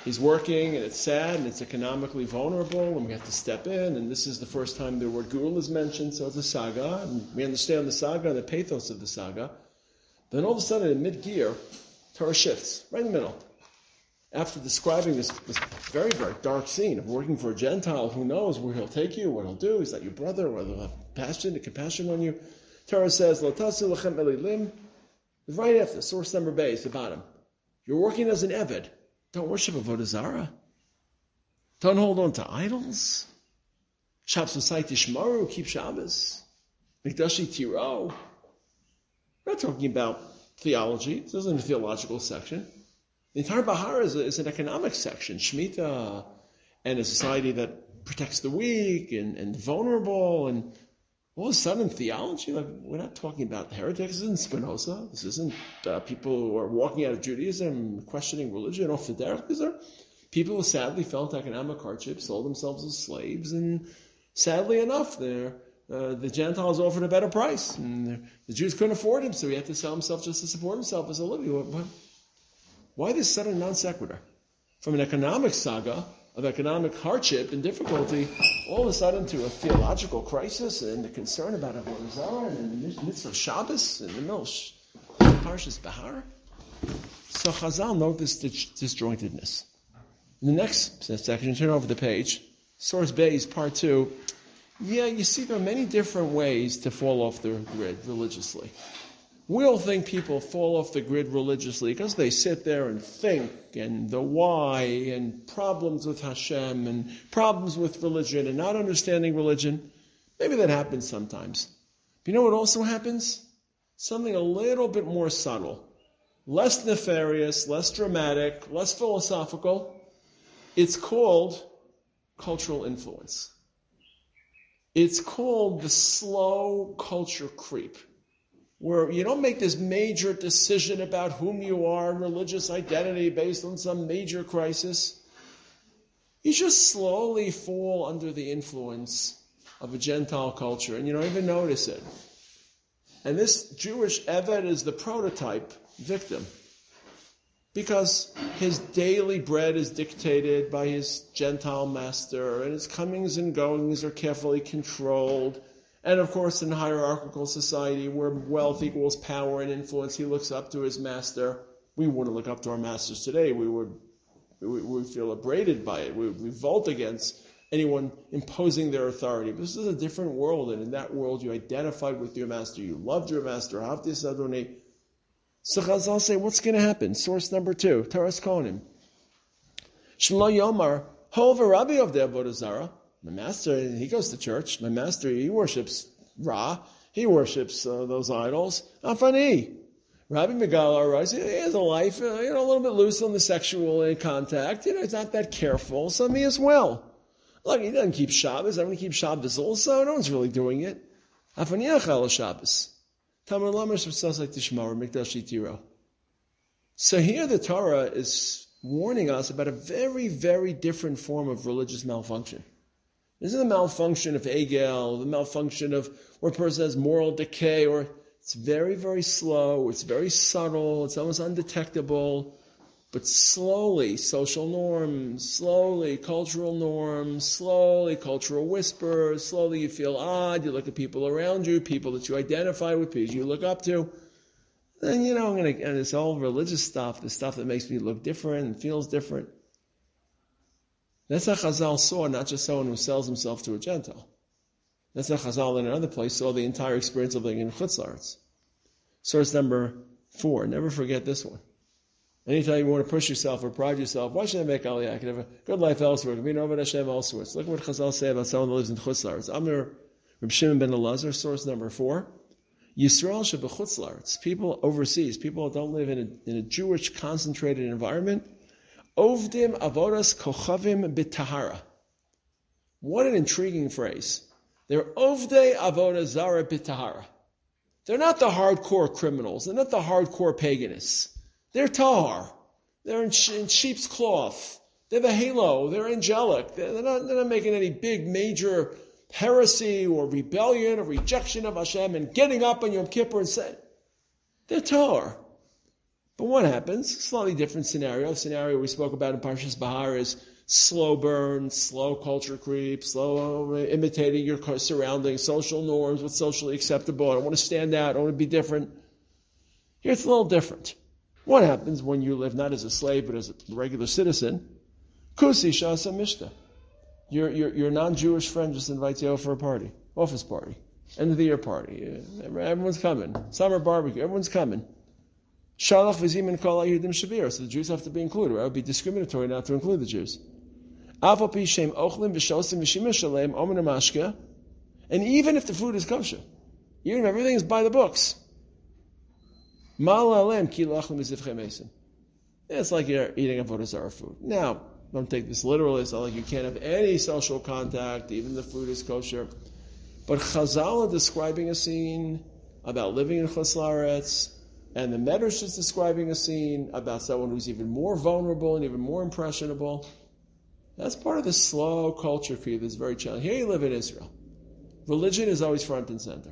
He's working, and it's sad, and it's economically vulnerable, and we have to step in, and this is the first time the word Gul is mentioned, so it's a saga, and we understand the saga and the pathos of the saga. Then all of a sudden, in mid-gear, Torah shifts, right in the middle. After describing this very, very dark scene of working for a Gentile, who knows where he'll take you, what he'll do, is that your brother, whether he'll have compassion on you. Torah says, Lo tasu lechem elilim. Right after, source number base, the bottom. You're working as an Eved. Don't worship Avodah Zarah. Don't hold on to idols. Shabbos V'sai Tishmaru, keep Shabbos. Mikdashi Tiro. We're not talking about theology. This isn't a theological section. The entire Bahar is an economic section. Shemitah, and a society that protects the weak and the vulnerable, and all of a sudden theology, like we're not talking about heretics. This isn't Spinoza. This isn't people who are walking out of Judaism, questioning religion off the derech. These are people who sadly felt economic hardship, sold themselves as slaves, and sadly enough, the Gentiles offered a better price. And the Jews couldn't afford him, so he had to sell himself just to support himself as a living. Why this sudden non sequitur? From an economic saga of economic hardship and difficulty, all of a sudden to a theological crisis and the concern about Avodah Zarah and the midst of Shabbos in the middle of Parshas Bahar. So Chazal note this disjointedness. In the next section, turn over the page, source base, part 2. Yeah, you see there are many different ways to fall off the grid religiously. We all think people fall off the grid religiously because they sit there and think, and the why, and problems with Hashem, and problems with religion, and not understanding religion. Maybe that happens sometimes. But you know what also happens? Something a little bit more subtle, less nefarious, less dramatic, less philosophical. It's called cultural influence. It's called the slow culture creep, where you don't make this major decision about whom you are, religious identity based on some major crisis. You just slowly fall under the influence of a Gentile culture, and you don't even notice it. And this Jewish Eved is the prototype victim, because his daily bread is dictated by his Gentile master, and his comings and goings are carefully controlled. And of course, in hierarchical society where wealth equals power and influence, he looks up to his master. We wouldn't look up to our masters today. We would feel abraded by it. We would revolt against anyone imposing their authority. But this is a different world, and in that world you identified with your master. You loved your master. Havtis Adonai. So Chazal say, what's going to happen? Source number 2, Taras Kohanim. Shlo Yomar, Hova Rabbi of the Avodah Zarah. My master, he goes to church. My master, he worships Ra. He worships those idols. Afani. Rabbi Megalar, he has a life, a little bit loose on the sexual contact. He's not that careful. So me as well. Look, he doesn't keep Shabbos. I'm going to keep Shabbos also. No one's really doing it. Afani Achal Shabbos. Tamar Lamer Sasai Tishmar Mikdashi Tiro. So here the Torah is warning us about a very, very different form of religious malfunction. This is the malfunction of Egel, the malfunction of where a person has moral decay, or it's very, very slow, it's very subtle, it's almost undetectable, but slowly social norms, slowly cultural norms, slowly cultural whispers, slowly you feel odd, you look at people around you, people that you identify with, people you look up to. Then, and this all religious stuff, the stuff that makes me look different and feels different. That's how Chazal saw not just someone who sells himself to a Gentile. That's how Chazal in another place saw the entire experience of living in Chutz La'aretz. Source number 4. Never forget this one. Anytime you want to push yourself or pride yourself, why should I make Aliyah? I can have a good life elsewhere. I can be Novad Hashem elsewhere. Look what Chazal say about someone who lives in Chutz La'aretz. Amir Reb Shimon ben Elazar, source number 4. Yisrael shebechutz la'aretz. People overseas, people who don't live in a Jewish concentrated environment. Ovdim avodas kochavim b'tahara. What an intriguing phrase. They're ovdei avodah zara b'tahara. They're not the hardcore criminals. They're not the hardcore paganists. They're tahar. They're in sheep's cloth. They have a halo. They're angelic. They're not making any big major heresy or rebellion or rejection of Hashem and getting up on Yom Kippur and saying, they're tahar. But what happens? Slightly different scenario. The scenario we spoke about in Parshas Bahar is slow burn, slow culture creep, slow imitating your surroundings, social norms, what's socially acceptable. I don't want to stand out. I don't want to be different. Here it's a little different. What happens when you live not as a slave but as a regular citizen? Kusi shasa mishta. Your non-Jewish friend just invites you over for a party, office party, end of the year party. Everyone's coming. Summer barbecue. Everyone's coming. Shalach v'zimin kol ha'yehudim shavir. So the Jews have to be included. It would be discriminatory not to include the Jews. And even if the food is kosher, even if everything is by the books, it's like you're eating avodah zarah food. Now, don't take this literally. It's not like you can't have any social contact, even the food is kosher. But Chazal are describing a scene about living in Chutz La'aretz, and the Medrash is describing a scene about someone who's even more vulnerable and even more impressionable. That's part of the slow culture creep that's very challenging. Here you live in Israel. Religion is always front and center.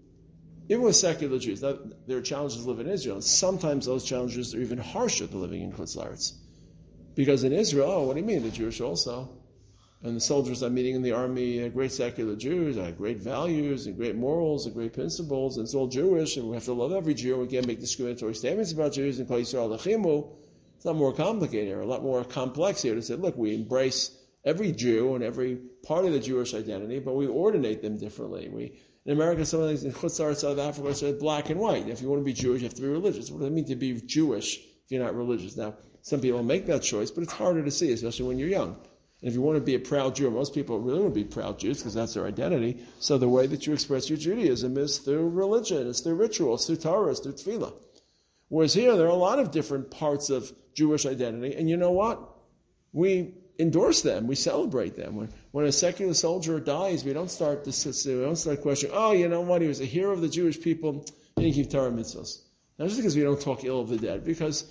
Even with secular Jews, there are challenges to live in Israel. And sometimes those challenges are even harsher than living in Chutz La'aretz. Because in Israel, what do you mean? The Jewish also. And the soldiers I'm meeting in the army are great secular Jews, have great values and great morals and great principles, and it's all Jewish, and we have to love every Jew. We can't make discriminatory statements about Jews and call Yisrael Lechimu. It's a lot more complicated here, a lot more complex here to say, look, we embrace every Jew and every part of the Jewish identity, but we ordinate them differently. In America, some of the things in Chutz La'aretz, South Africa, are black and white. If you want to be Jewish, you have to be religious. What does it mean to be Jewish if you're not religious? Now, some people make that choice, but it's harder to see, especially when you're young. And if you want to be a proud Jew, most people really want to be proud Jews because that's their identity. So the way that you express your Judaism is through religion, it's through ritual, it's through Torah, it's through tefillah. Whereas here, there are a lot of different parts of Jewish identity, and you know what? We endorse them, we celebrate them. When a secular soldier dies, we don't start questioning, oh, you know what, he was a hero of the Jewish people, he didn't keep Torah mitzvahs. Not just because we don't talk ill of the dead, because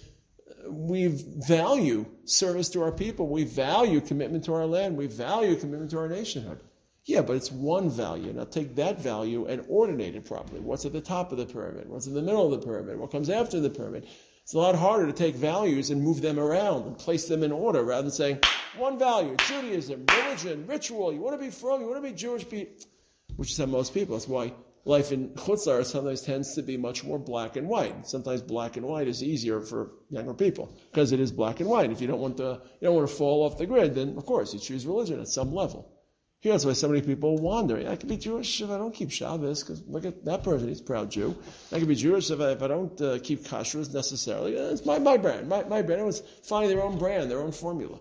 we value service to our people. We value commitment to our land. We value commitment to our nationhood. Yeah, but it's one value. Now take that value and ordinate it properly. What's at the top of the pyramid? What's in the middle of the pyramid? What comes after the pyramid? It's a lot harder to take values and move them around and place them in order rather than saying, one value, Judaism, religion, ritual. You want to be from, you want to be Jewish people, which is how most people. That's why life in Chutz La'aretz sometimes tends to be much more black and white. Sometimes black and white is easier for younger people because it is black and white. If you don't want to fall off the grid, then of course you choose religion at some level. Here, that's why so many people wander. I can be Jewish if I don't keep Shabbos, because look at that person, he's a proud Jew. I can be Jewish if I don't keep kashrus necessarily. It's my brand. My brand. Everyone's finding their own brand, their own formula.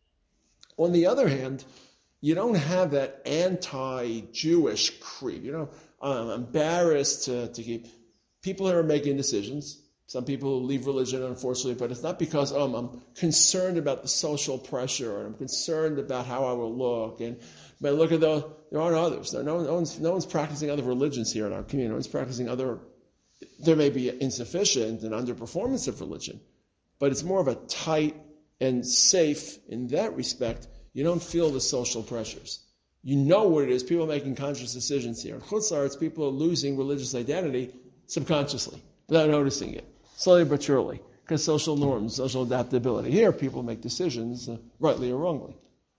On the other hand, you don't have that anti-Jewish creep. I'm embarrassed to keep people who are making decisions. Some people leave religion, unfortunately, but it's not because I'm concerned about the social pressure or I'm concerned about how I will look. But look at those. There aren't others. No one's practicing other religions here in our community. No one's practicing other. There may be insufficient and underperformance of religion, but it's more of a tight and safe in that respect. You don't feel the social pressures. You know what it is. People are making conscious decisions here. In Chutz La'aretz, people are losing religious identity subconsciously, without noticing it, slowly but surely, because social norms, social adaptability. Here, people make decisions, rightly or wrongly.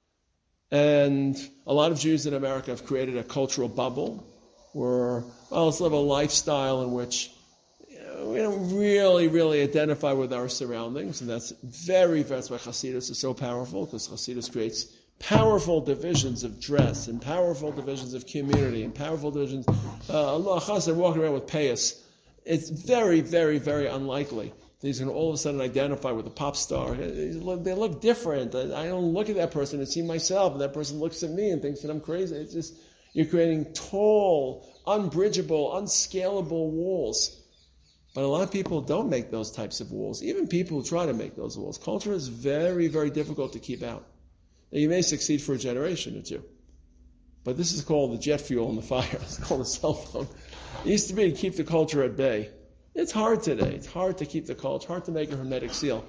And a lot of Jews in America have created a cultural bubble where, let's live a lifestyle in which we don't really identify with our surroundings. And that's why Hasidus is so powerful, because Hasidus creates powerful divisions of dress and powerful divisions of community and powerful divisions. Allah Chassid walking around with payas. It's very, very, very unlikely that he's going to all of a sudden identify with a pop star. They look different. I don't look at that person and see myself, and that person looks at me and thinks that I'm crazy. It's just, you're creating tall, unbridgeable, unscalable walls. But a lot of people don't make those types of walls. Even people who try to make those walls. Culture is very, very difficult to keep out. Now, you may succeed for a generation or two. But this is called the jet fuel in the fire. It's called a cell phone. It used to be to keep the culture at bay. It's hard today. It's hard to keep the culture, hard to make a hermetic seal.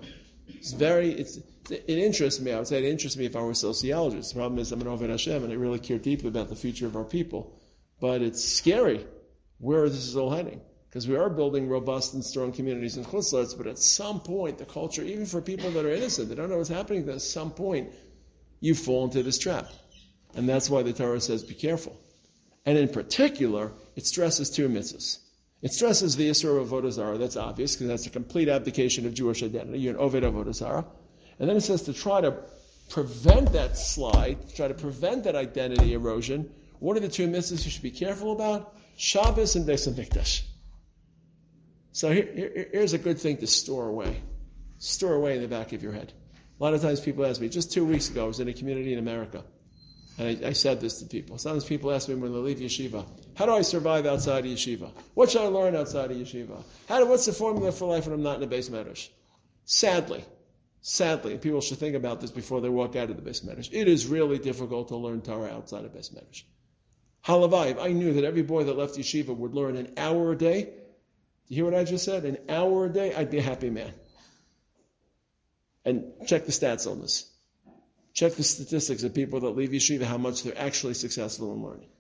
It interests me. I would say it interests me if I were a sociologist. The problem is I'm an Oved Hashem and I really care deeply about the future of our people. But it's scary where this is all heading. because we are building robust and strong communities in Chutz La'aretz, but at some point, the culture, even for people that are innocent, they don't know what's happening, at some point, you fall into this trap. And that's why the Torah says, be careful. And in particular, it stresses two mitzvahs. It stresses the Yisur of Avodah Zarah, that's obvious, because that's a complete abdication of Jewish identity. You're an Oved Avodah Zarah. And then it says to try to prevent that slide, try to prevent that identity erosion. What are the two mitzvahs you should be careful about? Shabbos and Beis HaMikdash. So here's a good thing to store away. Store away in the back of your head. A lot of times people ask me, just 2 weeks ago, I was in a community in America. And I said this to people. Sometimes people ask me when they leave yeshiva, how do I survive outside of yeshiva? What should I learn outside of yeshiva? What's the formula for life when I'm not in a Beis Medrash? Sadly, and people should think about this before they walk out of the Beis Medrash, it is really difficult to learn Torah outside of Beis Medrash. Halavai, if I knew that every boy that left yeshiva would learn an hour a day, do you hear what I just said? An hour a day, I'd be a happy man. And check the stats on this. Check the statistics of people that leave yeshiva, how much they're actually successful in learning.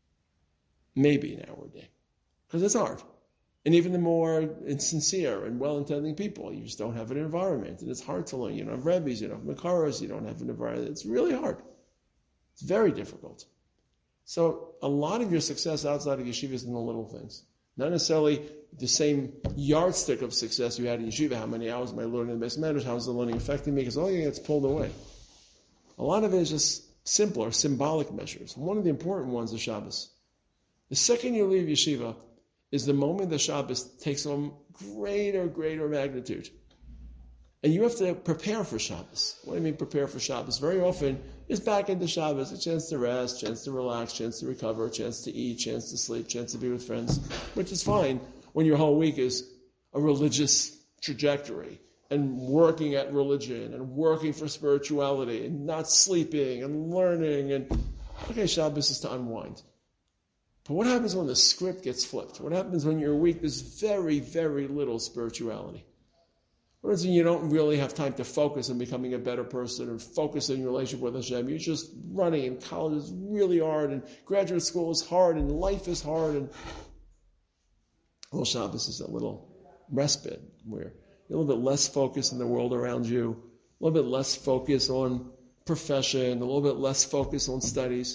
Maybe an hour a day. Because it's hard. And even the more sincere and well-intending people, you just don't have an environment. And it's hard to learn. You don't have rebbes, you don't have makaras, you don't have an environment. It's really hard. It's very difficult. So a lot of your success outside of yeshiva is in the little things. Not necessarily the same yardstick of success you had in yeshiva. How many hours am I learning in the Beis Medrash? How is the learning affecting me? Because all you gets pulled away. A lot of it is just simpler, symbolic measures. One of the important ones is Shabbos. The second you leave yeshiva is the moment that Shabbos takes on greater magnitude. And you have to prepare for Shabbos. What do you mean prepare for Shabbos? Very often, it's back into Shabbos, a chance to rest, chance to relax, chance to recover, chance to eat, chance to sleep, chance to be with friends, which is fine when your whole week is a religious trajectory and working at religion and working for spirituality and not sleeping and learning. And okay, Shabbos is to unwind. But what happens when the script gets flipped? What happens when your week there's very little spirituality? What happens when you don't really have time to focus on becoming a better person or focus on your relationship with Hashem? You're just running, and college is really hard, and graduate school is hard, and life is hard, and well, Shabbos is a little respite where you're a little bit less focused on the world around you, a little bit less focus on profession, a little bit less focus on studies.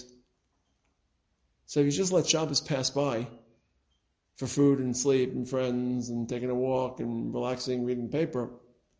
So if you just let Shabbos pass by for food and sleep and friends and taking a walk and relaxing, reading paper,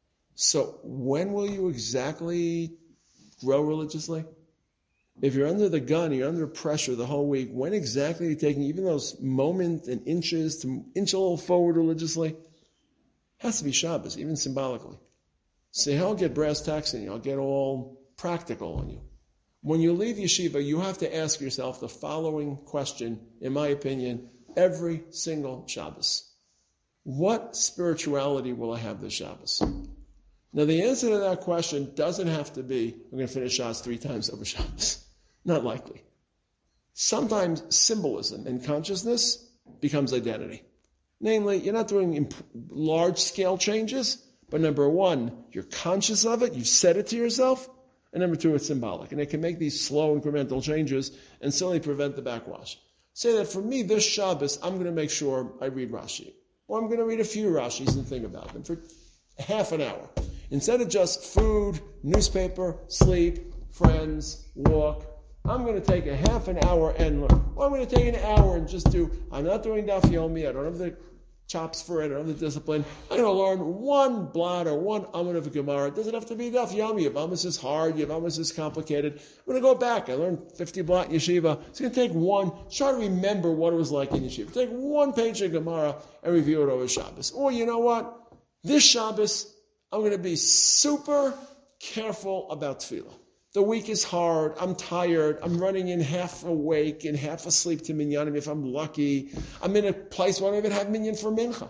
so when will you exactly grow religiously? If you're under the gun, you're under pressure the whole week, when exactly are you taking even those moments and inches to inch a little forward religiously? It has to be Shabbos, even symbolically. See, I'll get brass tacks in you. I'll get all practical on you. When you leave yeshiva, you have to ask yourself the following question, in my opinion, every single Shabbos. What spirituality will I have this Shabbos? Now, the answer to that question doesn't have to be, I'm going to finish Shas 3 times over Shabbos. Not likely. Sometimes symbolism and consciousness becomes identity. Namely, you're not doing large-scale changes, but number one, you're conscious of it, you've said it to yourself, and number two, it's symbolic. And it can make these slow incremental changes and certainly prevent the backwash. Say that for me, this Shabbos, I'm going to make sure I read Rashi. Or I'm going to read a few Rashis and think about them for half an hour. Instead of just food, newspaper, sleep, friends, walk, I'm going to take a half an hour and learn. Or I'm going to take an hour and just I'm not doing Daf Yomi, I don't have the chops for it, I don't have the discipline. I'm going to learn one blot or one Amud of a Gemara. It doesn't have to be Daf Yomi. Yavamas is hard, Yavamas is complicated. I'm going to go back. I learned 50 blot in Yeshiva. It's going to take one. Try to remember what it was like in Yeshiva. Take one page of Gemara and review it over Shabbos. Or you know what? This Shabbos, I'm going to be super careful about tefillah. The week is hard. I'm tired. I'm running in half awake and half asleep to minyanim if I'm lucky. I'm in a place where I don't even have minyan for mincha.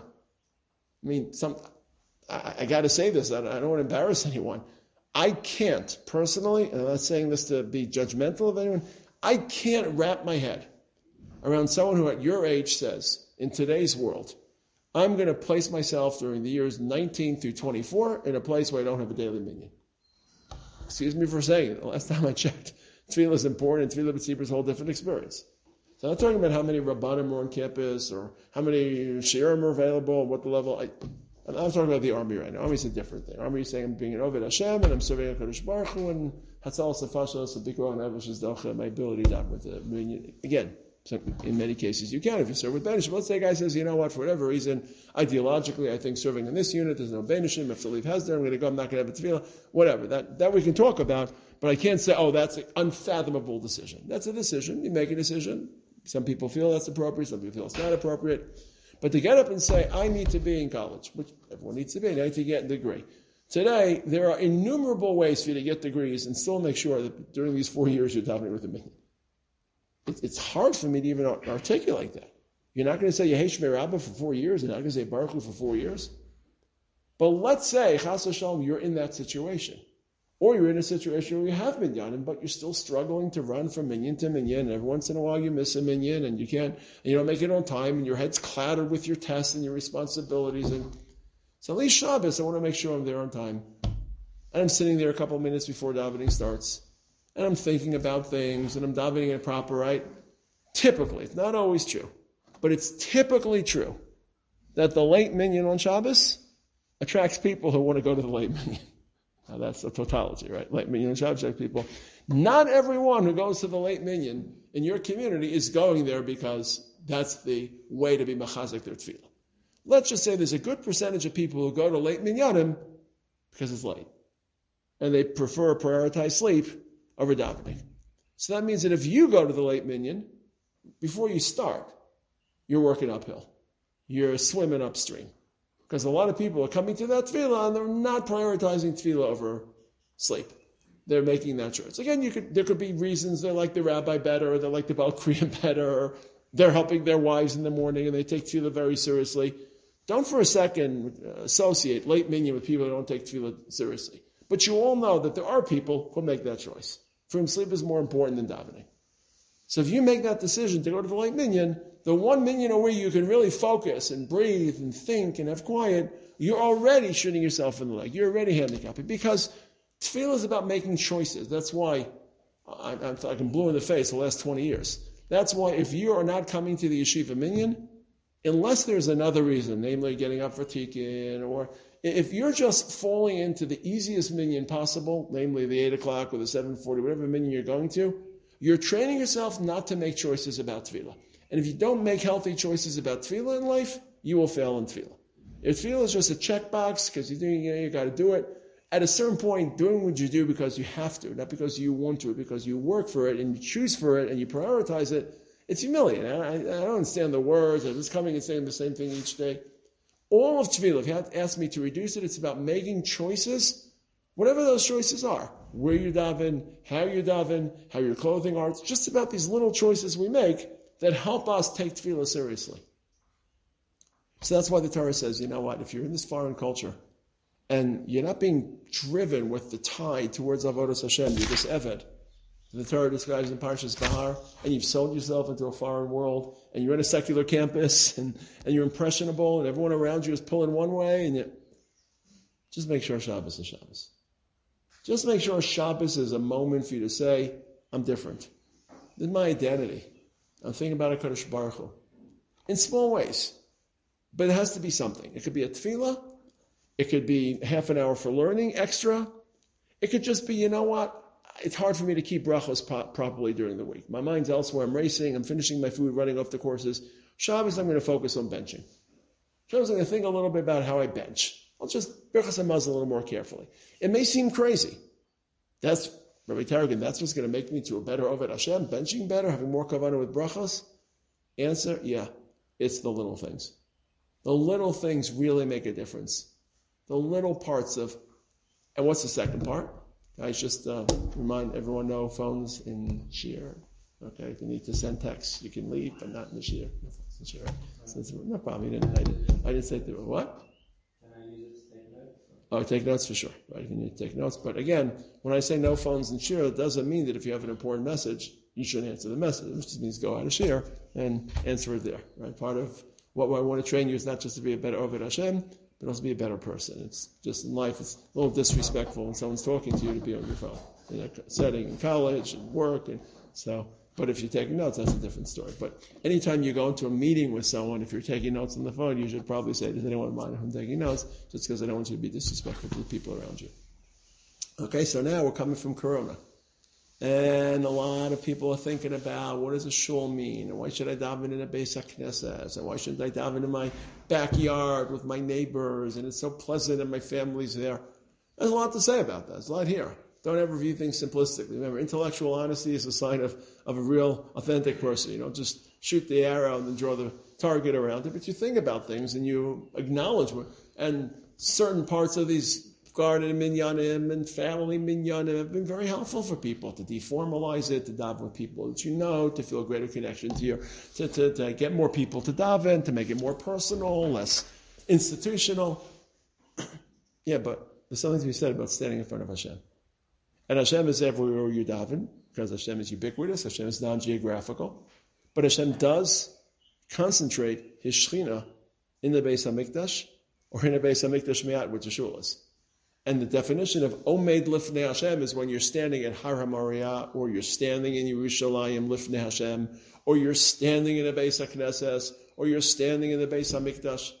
I mean, I got to say this. I don't want to embarrass anyone. I can't, personally, and I'm not saying this to be judgmental of anyone, I can't wrap my head around someone who at your age says, in today's world, I'm going to place myself during the years 19 through 24 in a place where I don't have a daily minyan. Excuse me for saying it. The last time I checked, tefillah is important, and tefillah b'tzibur is a whole different experience. So I'm not talking about how many Rabbanim are on campus or how many Shiurim are available, what the level. I'm talking about the army right now. Army's a different thing. Army is saying I'm being an Oved Hashem and I'm serving HaKadosh Baruch Hu and Hatzal Sefashos, Bikro and Avesh Docha, my ability to with the again. So in many cases, you can if you serve with Benishim. Let's say a guy says, you know what, for whatever reason, ideologically, I think serving in this unit, there's no Benishim. I have to leave Hesder. I'm going to go. I'm not going to have a tefillah. Whatever. That we can talk about, but I can't say, oh, that's an unfathomable decision. That's a decision. You make a decision. Some people feel that's appropriate. Some people feel it's not appropriate. But to get up and say, I need to be in college, which everyone needs to be, I need to get a degree. Today, there are innumerable ways for you to get degrees and still make sure that during these 4 years you're davening with a minyan. It's hard for me to even articulate that. You're not going to say Yehi Shmei Rabbah for 4 years. You're not going to say Baruch Hu for 4 years. But let's say, Chas v'shalom, you're in that situation. Or you're in a situation where you have minyanim, but you're still struggling to run from minyan to minyan. And every once in a while you miss a minyan and you don't make it on time and your head's clouded with your tests and your responsibilities. And so at least Shabbos, I want to make sure I'm there on time. And I'm sitting there a couple of minutes before davening starts. And I'm thinking about things, and I'm davening it proper, right? Typically, it's not always true, but it's typically true that the late minyan on Shabbos attracts people who want to go to the late minyan. Now that's the tautology, right? Late minyan on Shabbos attracts people. Not everyone who goes to the late minyan in your community is going there because that's the way to be machazik their tefillah. Let's just say there's a good percentage of people who go to late minyanim because it's late, and they prioritize sleep over davening. So that means that if you go to the late minyan, before you start, you're working uphill. You're swimming upstream. Because a lot of people are coming to that tefillah and they're not prioritizing tefillah over sleep. They're making that choice. Again, there could be reasons they like the rabbi better, or they like the Baal Kriya better, or they're helping their wives in the morning and they take tefillah very seriously. Don't for a second associate late minyan with people who don't take tefillah seriously. But you all know that there are people who make that choice. For whom sleep is more important than davening. So if you make that decision to go to the late minyan, the one minyan where you can really focus and breathe and think and have quiet, you're already shooting yourself in the leg. You're already handicapped. Because tefillah is about making choices. That's why I've been blue in the face the last 20 years. That's why if you are not coming to the yeshiva minyan, unless there's another reason, namely getting up for tikkun, or if you're just falling into the easiest minyan possible, namely the 8 o'clock or the 7:40, whatever minyan you're going to, you're training yourself not to make choices about tefillah. And if you don't make healthy choices about tefillah in life, you will fail in tefillah. If tefillah is just a checkbox because you got to do it, at a certain point, doing what you do because you have to, not because you want to, because you work for it and you choose for it and you prioritize it, it's humiliating. I don't understand the words. I'm just coming and saying the same thing each day. All of tefillah, if you had to ask me to reduce it, it's about making choices, whatever those choices are. Where you daven, how your clothing are. It's just about these little choices we make that help us take tefillah seriously. So that's why the Torah says, you know what, if you're in this foreign culture and you're not being driven with the tide towards Avodas Hashem, you're this Eved. The Torah describes in Parshas Bahar, and you've sold yourself into a foreign world, and you're in a secular campus, and you're impressionable, and everyone around you is pulling one way, and just make sure Shabbos is Shabbos. Just make sure Shabbos is a moment for you to say, I'm different. This is my identity. I'm thinking about HaKadosh Baruch Hu. In small ways. But it has to be something. It could be a tefillah. It could be half an hour for learning extra. It could just be, you know what? It's hard for me to keep brachos properly during the week. My mind's elsewhere. I'm racing. I'm finishing my food, running off the courses. Shabbos, I'm going to focus on benching. Shabbos, I'm going to think a little bit about how I bench. I'll just brachos hamazon a little more carefully. It may seem crazy. That's Rabbi Targum. That's what's going to make me to a better Oved Hashem, benching better, having more kavanah with brachos. Answer: yeah, it's the little things. The little things really make a difference. The little parts of, and what's the second part? Guys, just remind everyone, no phones in Shir. Okay, if you need to send texts, you can leave, but not in the Shir. No problem. I didn't say that. What? Can I use it to take notes? Oh, take notes for sure. Right, if you need to take notes. But again, when I say no phones in Shir, it doesn't mean that if you have an important message, you shouldn't answer the message. It just means go out of Shir and answer it there. Right? Part of what I want to train you is not just to be a better Oved Hashem, but also be a better person. It's just in life, it's a little disrespectful when someone's talking to you to be on your phone in a setting, in college and work. And so But if you're taking notes, that's a different story. But anytime you go into a meeting with someone, if you're taking notes on the phone, you should probably say, does anyone mind if I'm taking notes? Just because I don't want you to be disrespectful to the people around you. Okay, so now we're coming from Corona. And a lot of people are thinking about, what does a shul mean? And why should I daven in a Beis HaKnesses? And why shouldn't I daven in my backyard with my neighbors? And it's so pleasant and my family's there. There's a lot to say about that. There's a lot here. Don't ever view things simplistically. Remember, intellectual honesty is a sign of a real, authentic person. You don't just shoot the arrow and then draw the target around it, but you think about things and you acknowledge and certain parts of these garden minyanim and family minyanim have been very helpful for people to deformalize it, to daven with people that you know, to feel a greater connection to get more people to daven, to make it more personal, less institutional. Yeah, but there's something to be said about standing in front of Hashem. And Hashem is everywhere you daven, because Hashem is ubiquitous, Hashem is non-geographical. But Hashem does concentrate His Shechina in the Beis HaMikdash, or in a Beis HaMikdash Me'at, which is Shulas. And the definition of Omed Lifnei Hashem is when you're standing at Har HaMoriah, or you're standing in Yerushalayim Lifnei Hashem, or you're standing in a Beis HaKnesses, or you're standing in the Beis HaMikdash.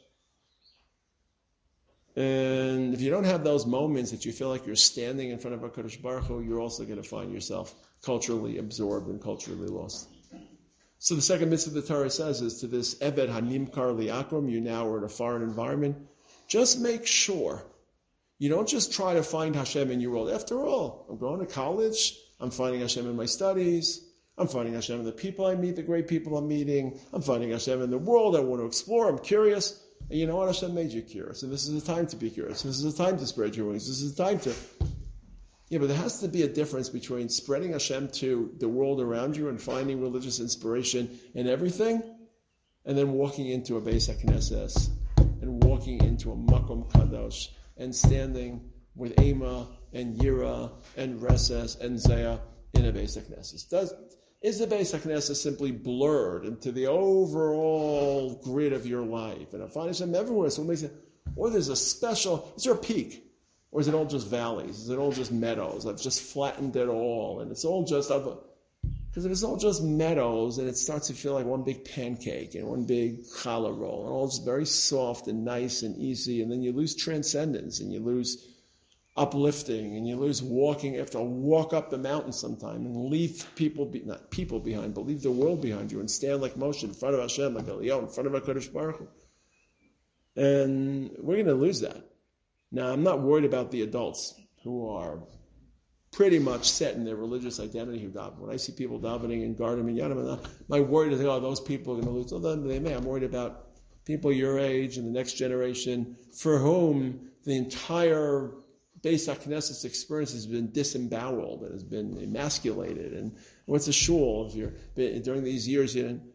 And if you don't have those moments that you feel like you're standing in front of HaKadosh Baruch Hu, you're also going to find yourself culturally absorbed and culturally lost. So the second mitzvah the Torah says is to this Eved Hanimkar Li'akram, you now are in a foreign environment, just make sure you don't just try to find Hashem in your world. After all, I'm going to college, I'm finding Hashem in my studies, I'm finding Hashem in the people I meet, the great people I'm meeting, I'm finding Hashem in the world I want to explore, I'm curious. And you know what? Hashem made you curious. And this is the time to be curious. This is the time to spread your wings. This is the time to... Yeah, but there has to be a difference between spreading Hashem to the world around you and finding religious inspiration in everything, and then walking into a Beis HaKnesses, and walking into a Makom Kadosh, and standing with Ema and Yira and Reses and Zayah in a Beis HaKnesses. Is the Beis HaKnesses simply blurred into the overall grid of your life? And I find Hashem everywhere. So it makes it, or there's a special, is there a peak? Or is it all just valleys? Is it all just meadows? I've just flattened it all. And it's all just, because if it's all just meadows, and it starts to feel like one big pancake and one big challah roll, and all just very soft and nice and easy, and then you lose transcendence, and you lose uplifting, and you lose walking. You have to walk up the mountain sometime and leave not people behind, but leave the world behind you and stand like Moshe in front of Hashem, like Eliyahu in front of HaKadosh Baruch Hu. And we're going to lose that. Now, I'm not worried about the adults who are pretty much set in their religious identity who daven. When I see people davening in Garden Minyanim, my worry is, those people are going to lose. Well, then they may. I'm worried about people your age and the next generation for whom the entire Beis HaKnesses experience has been disemboweled and has been emasculated. And what's a shul if you're during these years?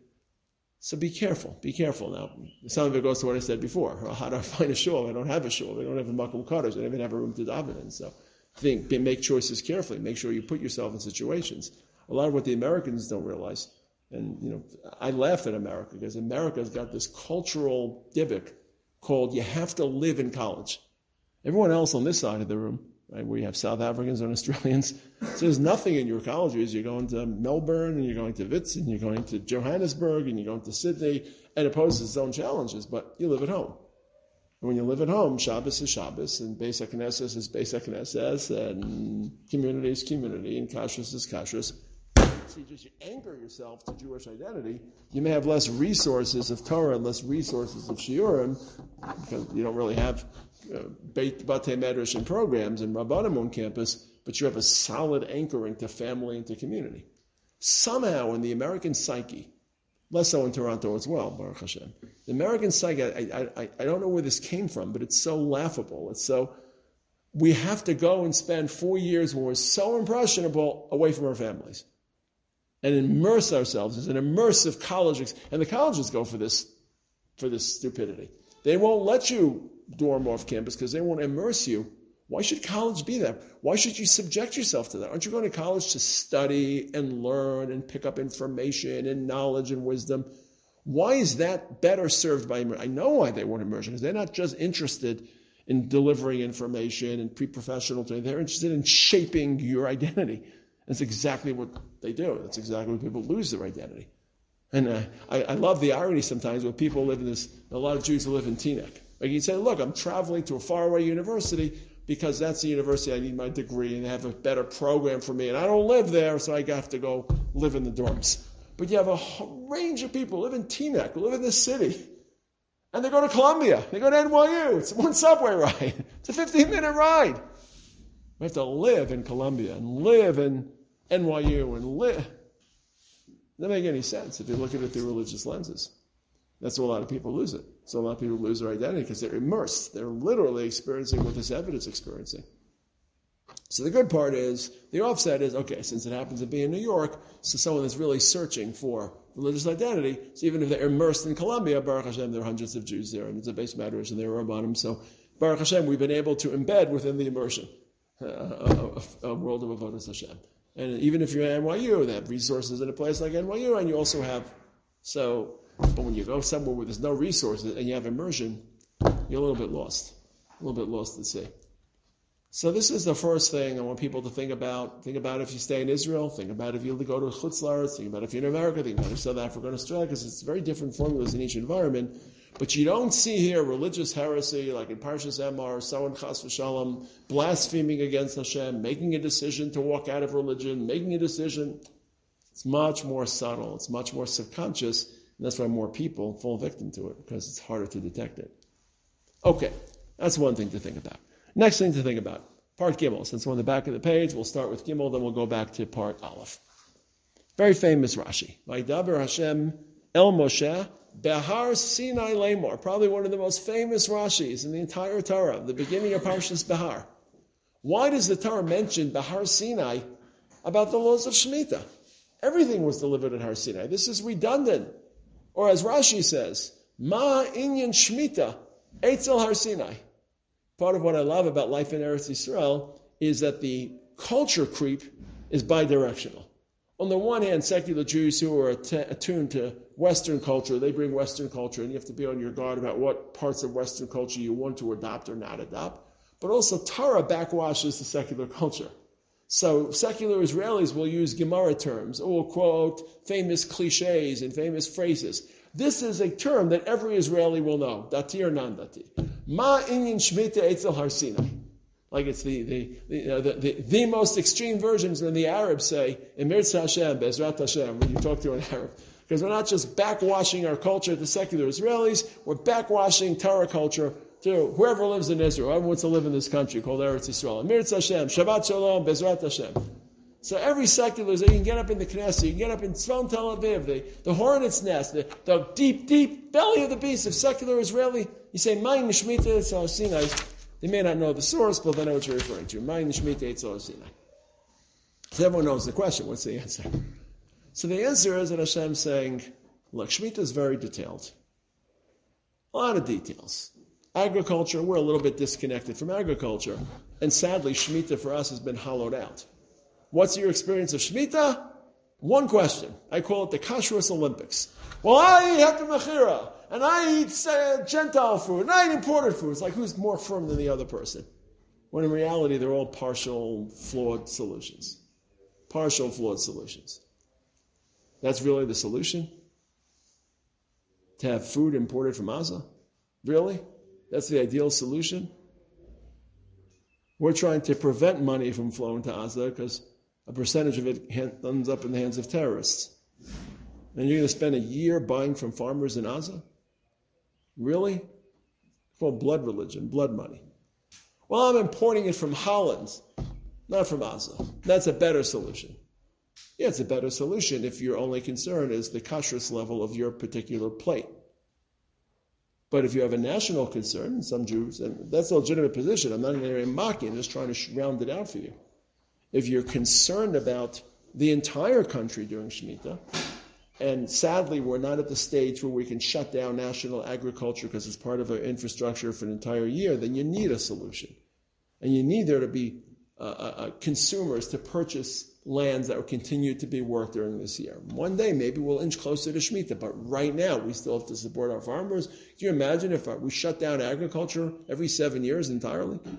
So be careful. Be careful now. Some of it goes to what I said before. How do I find a shul? I don't have a shul. I don't have a makom kadosh. I don't even have a room to daven in. So make choices carefully. Make sure you put yourself in situations. A lot of what the Americans don't realize, and I laugh at America because America's got this cultural divot called you have to live in college. Everyone else on this side of the room, right, where you have South Africans and Australians, so there's nothing in your colleges. You're going to Melbourne, and you're going to Wits, and you're going to Johannesburg, and you're going to Sydney, and it poses its own challenges, but you live at home. And when you live at home, Shabbos is Shabbos, and Beis HaKnesses is Beis HaKnesses, and community is community, and kashrus is kashrus. So you anchor yourself to Jewish identity. You may have less resources of Torah, less resources of Shiurim, because you don't really have Beit Batei Medrash and programs and Rabbanim on campus, but you have a solid anchoring to family and to community. Somehow in the American psyche, less so in Toronto as well, Baruch Hashem, the American psyche, I don't know where this came from, but it's so laughable. It's so, we have to go and spend 4 years when we're so impressionable away from our families and immerse ourselves as an immersive college, and the colleges go for this stupidity. They won't let you dorm off campus because they won't immerse you. Why should college be that? Why should you subject yourself to that? Aren't you going to college to study and learn and pick up information and knowledge and wisdom? Why is that better served by immersion? I know why they want immersion, because they're not just interested in delivering information and pre-professional training. They're interested in shaping your identity. That's exactly what they do. That's exactly when people lose their identity. And I love the irony sometimes when people live in this, a lot of Jews who live in Teaneck. Like you say, look, I'm traveling to a faraway university because that's the university I need my degree and they have a better program for me. And I don't live there, so I have to go live in the dorms. But you have a range of people who live in Teaneck, who live in this city. And they go to Columbia. They go to NYU. It's one subway ride. It's a 15-minute ride. We have to live in Columbia and live in NYU and live. Doesn't make any sense if you look at it through religious lenses. That's why a lot of people lose it. So a lot of people lose their identity because they're immersed. They're literally experiencing what this evidence is experiencing. So the good part is, the offset is, okay, since it happens to be in New York, so someone that's really searching for religious identity, so even if they're immersed in Columbia, Baruch Hashem, there are hundreds of Jews there, and it's a base matters, and they're Rabbanim, so Baruch Hashem, we've been able to embed within the immersion a world of Avodas Hashem. And even if you're at NYU, they have resources in a place like NYU, and you also have, but when you go somewhere where there's no resources and you have immersion, you're a little bit lost at sea. So this is the first thing I want people to think about. Think about if you stay in Israel, think about if you go to Chutz La'aretz, think about if you're in America, think about if South Africa and Australia, because it's very different formulas in each environment. But you don't see here religious heresy, like in Parshas Emor, someone chas v'shalom, blaspheming against Hashem, making a decision to walk out of religion, making a decision. It's much more subtle. It's much more subconscious. And that's why more people fall victim to it, because it's harder to detect it. Okay, that's one thing to think about. Next thing to think about, part Gimel. Since we're on the back of the page, we'll start with Gimel, then we'll go back to part Aleph. Very famous Rashi. Vaydaber Hashem el Moshe Behar Sinai Lamor. Probably one of the most famous Rashis in the entire Torah, the beginning of Parshas Behar. Why does the Torah mention Behar Sinai about the laws of Shemitah? Everything was delivered at Har Sinai. This is redundant. Or as Rashi says, Ma inyan Shemitah Eitzel Har Sinai. Part of what I love about life in Eretz Yisrael is that the culture creep is bidirectional. On the one hand, secular Jews who are attuned to Western culture, they bring Western culture, and you have to be on your guard about what parts of Western culture you want to adopt or not adopt. But also, Torah backwashes the secular culture. So secular Israelis will use Gemara terms, or will quote famous cliches and famous phrases. This is a term that every Israeli will know, dati or non-dati. Ma inyan Shemitah Eitzel Har Sinai. Like it's the most extreme versions when the Arabs say, Emirtz Hashem, Bezrat Hashem, when you talk to an Arab. Because we're not just backwashing our culture to secular Israelis, we're backwashing Torah culture to whoever lives in Israel, whoever wants to live in this country called Eretz Yisrael. Emirtz Hashem, Shabbat Shalom, Bezrat Hashem. So every secular, you can get up in the Knesset, you can get up in Tzfon Tel Aviv, the hornet's nest, the deep, deep belly of the beast of secular Israeli. You say, Mayin Shemitah Eitzel Har Sinai. They may not know the source, but they know what you're referring to. Mayin Shemitah Eitzel Har Sinai. So everyone knows the question. What's the answer? So the answer is that Hashem's saying, look, Shemitah is very detailed. A lot of details. Agriculture, we're a little bit disconnected from agriculture. And sadly, Shemitah for us has been hollowed out. What's your experience of Shemitah? One question. I call it the Kashrus Olympics. Well, I eat Heter Mechira, and I eat Gentile food, and I eat imported food. It's like who's more firm than the other person? When in reality, they're all partial, flawed solutions. Partial, flawed solutions. That's really the solution? To have food imported from Gaza? Really? That's the ideal solution? We're trying to prevent money from flowing to Gaza because a percentage of it ends up in the hands of terrorists. And you're going to spend a year buying from farmers in Gaza? Really? It's called blood religion, blood money. Well, I'm importing it from Holland, not from Gaza. That's a better solution. Yeah, it's a better solution if your only concern is the kashrus level of your particular plate. But if you have a national concern, some Jews, and that's a legitimate position, I'm not even mocking, I'm just trying to round it out for you. If you're concerned about the entire country during Shemitah, and sadly we're not at the stage where we can shut down national agriculture because it's part of our infrastructure for an entire year, then you need a solution. And you need there to be consumers to purchase lands that will continue to be worked during this year. One day, maybe we'll inch closer to Shemitah, but right now, we still have to support our farmers. Can you imagine if we shut down agriculture every 7 years entirely?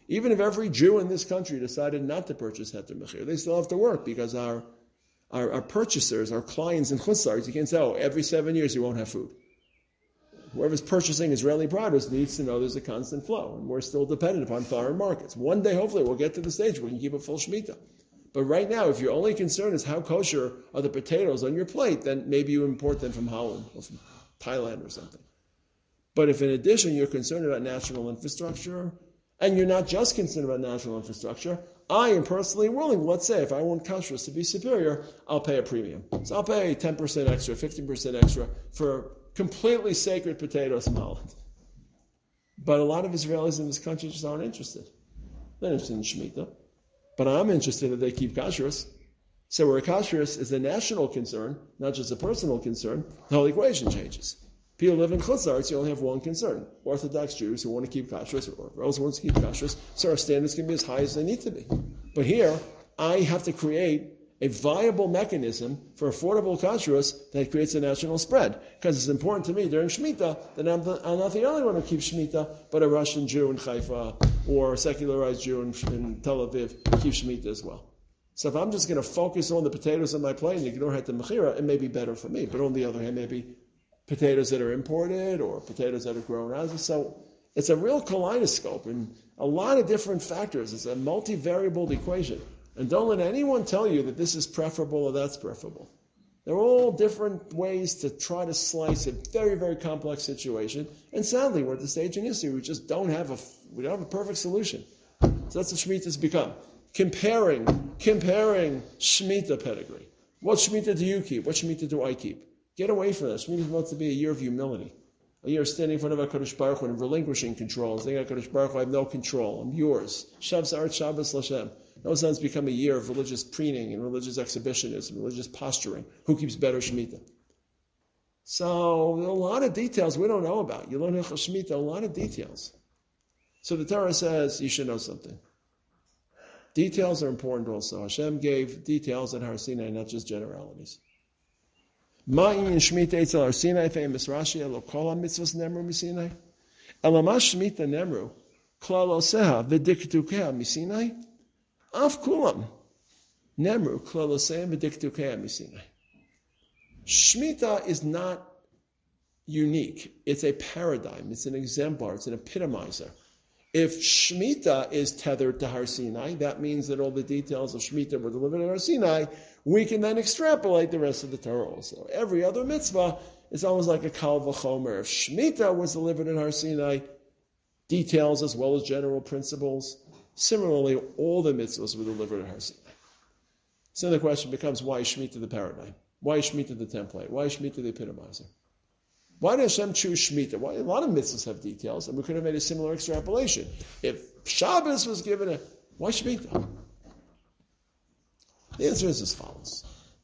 Even if every Jew in this country decided not to purchase Heter Mechir, they still have to work because our purchasers, our clients in Chutz La'aretz, you can't say, every 7 years you won't have food. Whoever's purchasing Israeli produce needs to know there's a constant flow, and we're still dependent upon foreign markets. One day, hopefully, we'll get to the stage where we can keep a full Shemitah. But right now, if your only concern is how kosher are the potatoes on your plate, then maybe you import them from Holland or from Thailand or something. But if in addition you're concerned about national infrastructure, and you're not just concerned about national infrastructure, I am personally willing, let's say, if I want kashrus to be superior, I'll pay a premium. So I'll pay 10% extra, 15% extra for completely sacred potatoes from Holland. But a lot of Israelis in this country just aren't interested. They're interested in Shemitah. But I'm interested that they keep kashrus. So where kashrus is a national concern, not just a personal concern, the whole equation changes. People live in Chutz La'aretz, you only have one concern. Orthodox Jews who want to keep kashrus, or those who want to keep kashrus, so our standards can be as high as they need to be. But here, I have to create a viable mechanism for affordable kashrus that creates a national spread. Because it's important to me during Shemitah that I'm not the only one who keeps Shemitah, but a Russian Jew in Haifa or a secularized Jew in Tel Aviv keeps Shemitah as well. So if I'm just going to focus on the potatoes on my plate and ignore Heter Mechira, it may be better for me. But on the other hand, maybe potatoes that are imported or potatoes that are grown as. So it's a real kaleidoscope and a lot of different factors. It's a multivariable equation. And don't let anyone tell you that this is preferable or that's preferable. They're all different ways to try to slice a very, very complex situation. And sadly, we're at the stage in history we just don't have a perfect solution. So that's what Shemitah has become. Comparing Shemitah pedigree. What Shemitah do you keep? What Shemitah do I keep? Get away from that. Shemitah is meant to be a year of humility. A year of standing in front of HaKadosh Baruch Hu and relinquishing control. And saying, HaKadosh Baruch Hu, I have no control. I'm yours. Shav Sa'aret Shabbos L'Shem. No sense become a year of religious preening and religious exhibitionism, religious posturing. Who keeps better Shemitah? So there are a lot of details we don't know about. You learn Hilchos Shemitah, a lot of details. So the Torah says you should know something. Details are important also. Hashem gave details at Har Sinai, not just generalities. Ma'in Shemitah Eitzel Har Sinai, famous Rashi, Elo Kol HaMitzvos Nemru Misinai. Elama Shemitah Nemru, Klal Oseha, V'diktukea Misinai. Af Kulam. Nemru, Klal Oseha, V'diktukea Misinai. Shemitah is not unique. It's a paradigm. It's an exemplar. It's an epitomizer. If Shemitah is tethered to Har Sinai, that means that all the details of Shemitah were delivered at Har Sinai. We can then extrapolate the rest of the Torah also. Every other mitzvah is almost like a kal v'chomer. If Shemitah was delivered at Har Sinai, details as well as general principles. Similarly, all the mitzvahs were delivered at Har Sinai. So the question becomes, why is Shemitah the paradigm? Why is Shemitah the template? Why is Shemitah the epitomizer? Why did Hashem choose Shemitah? Why? A lot of mitzvahs have details, and we could have made a similar extrapolation. If Shabbos was given why Shemitah? The answer is as follows.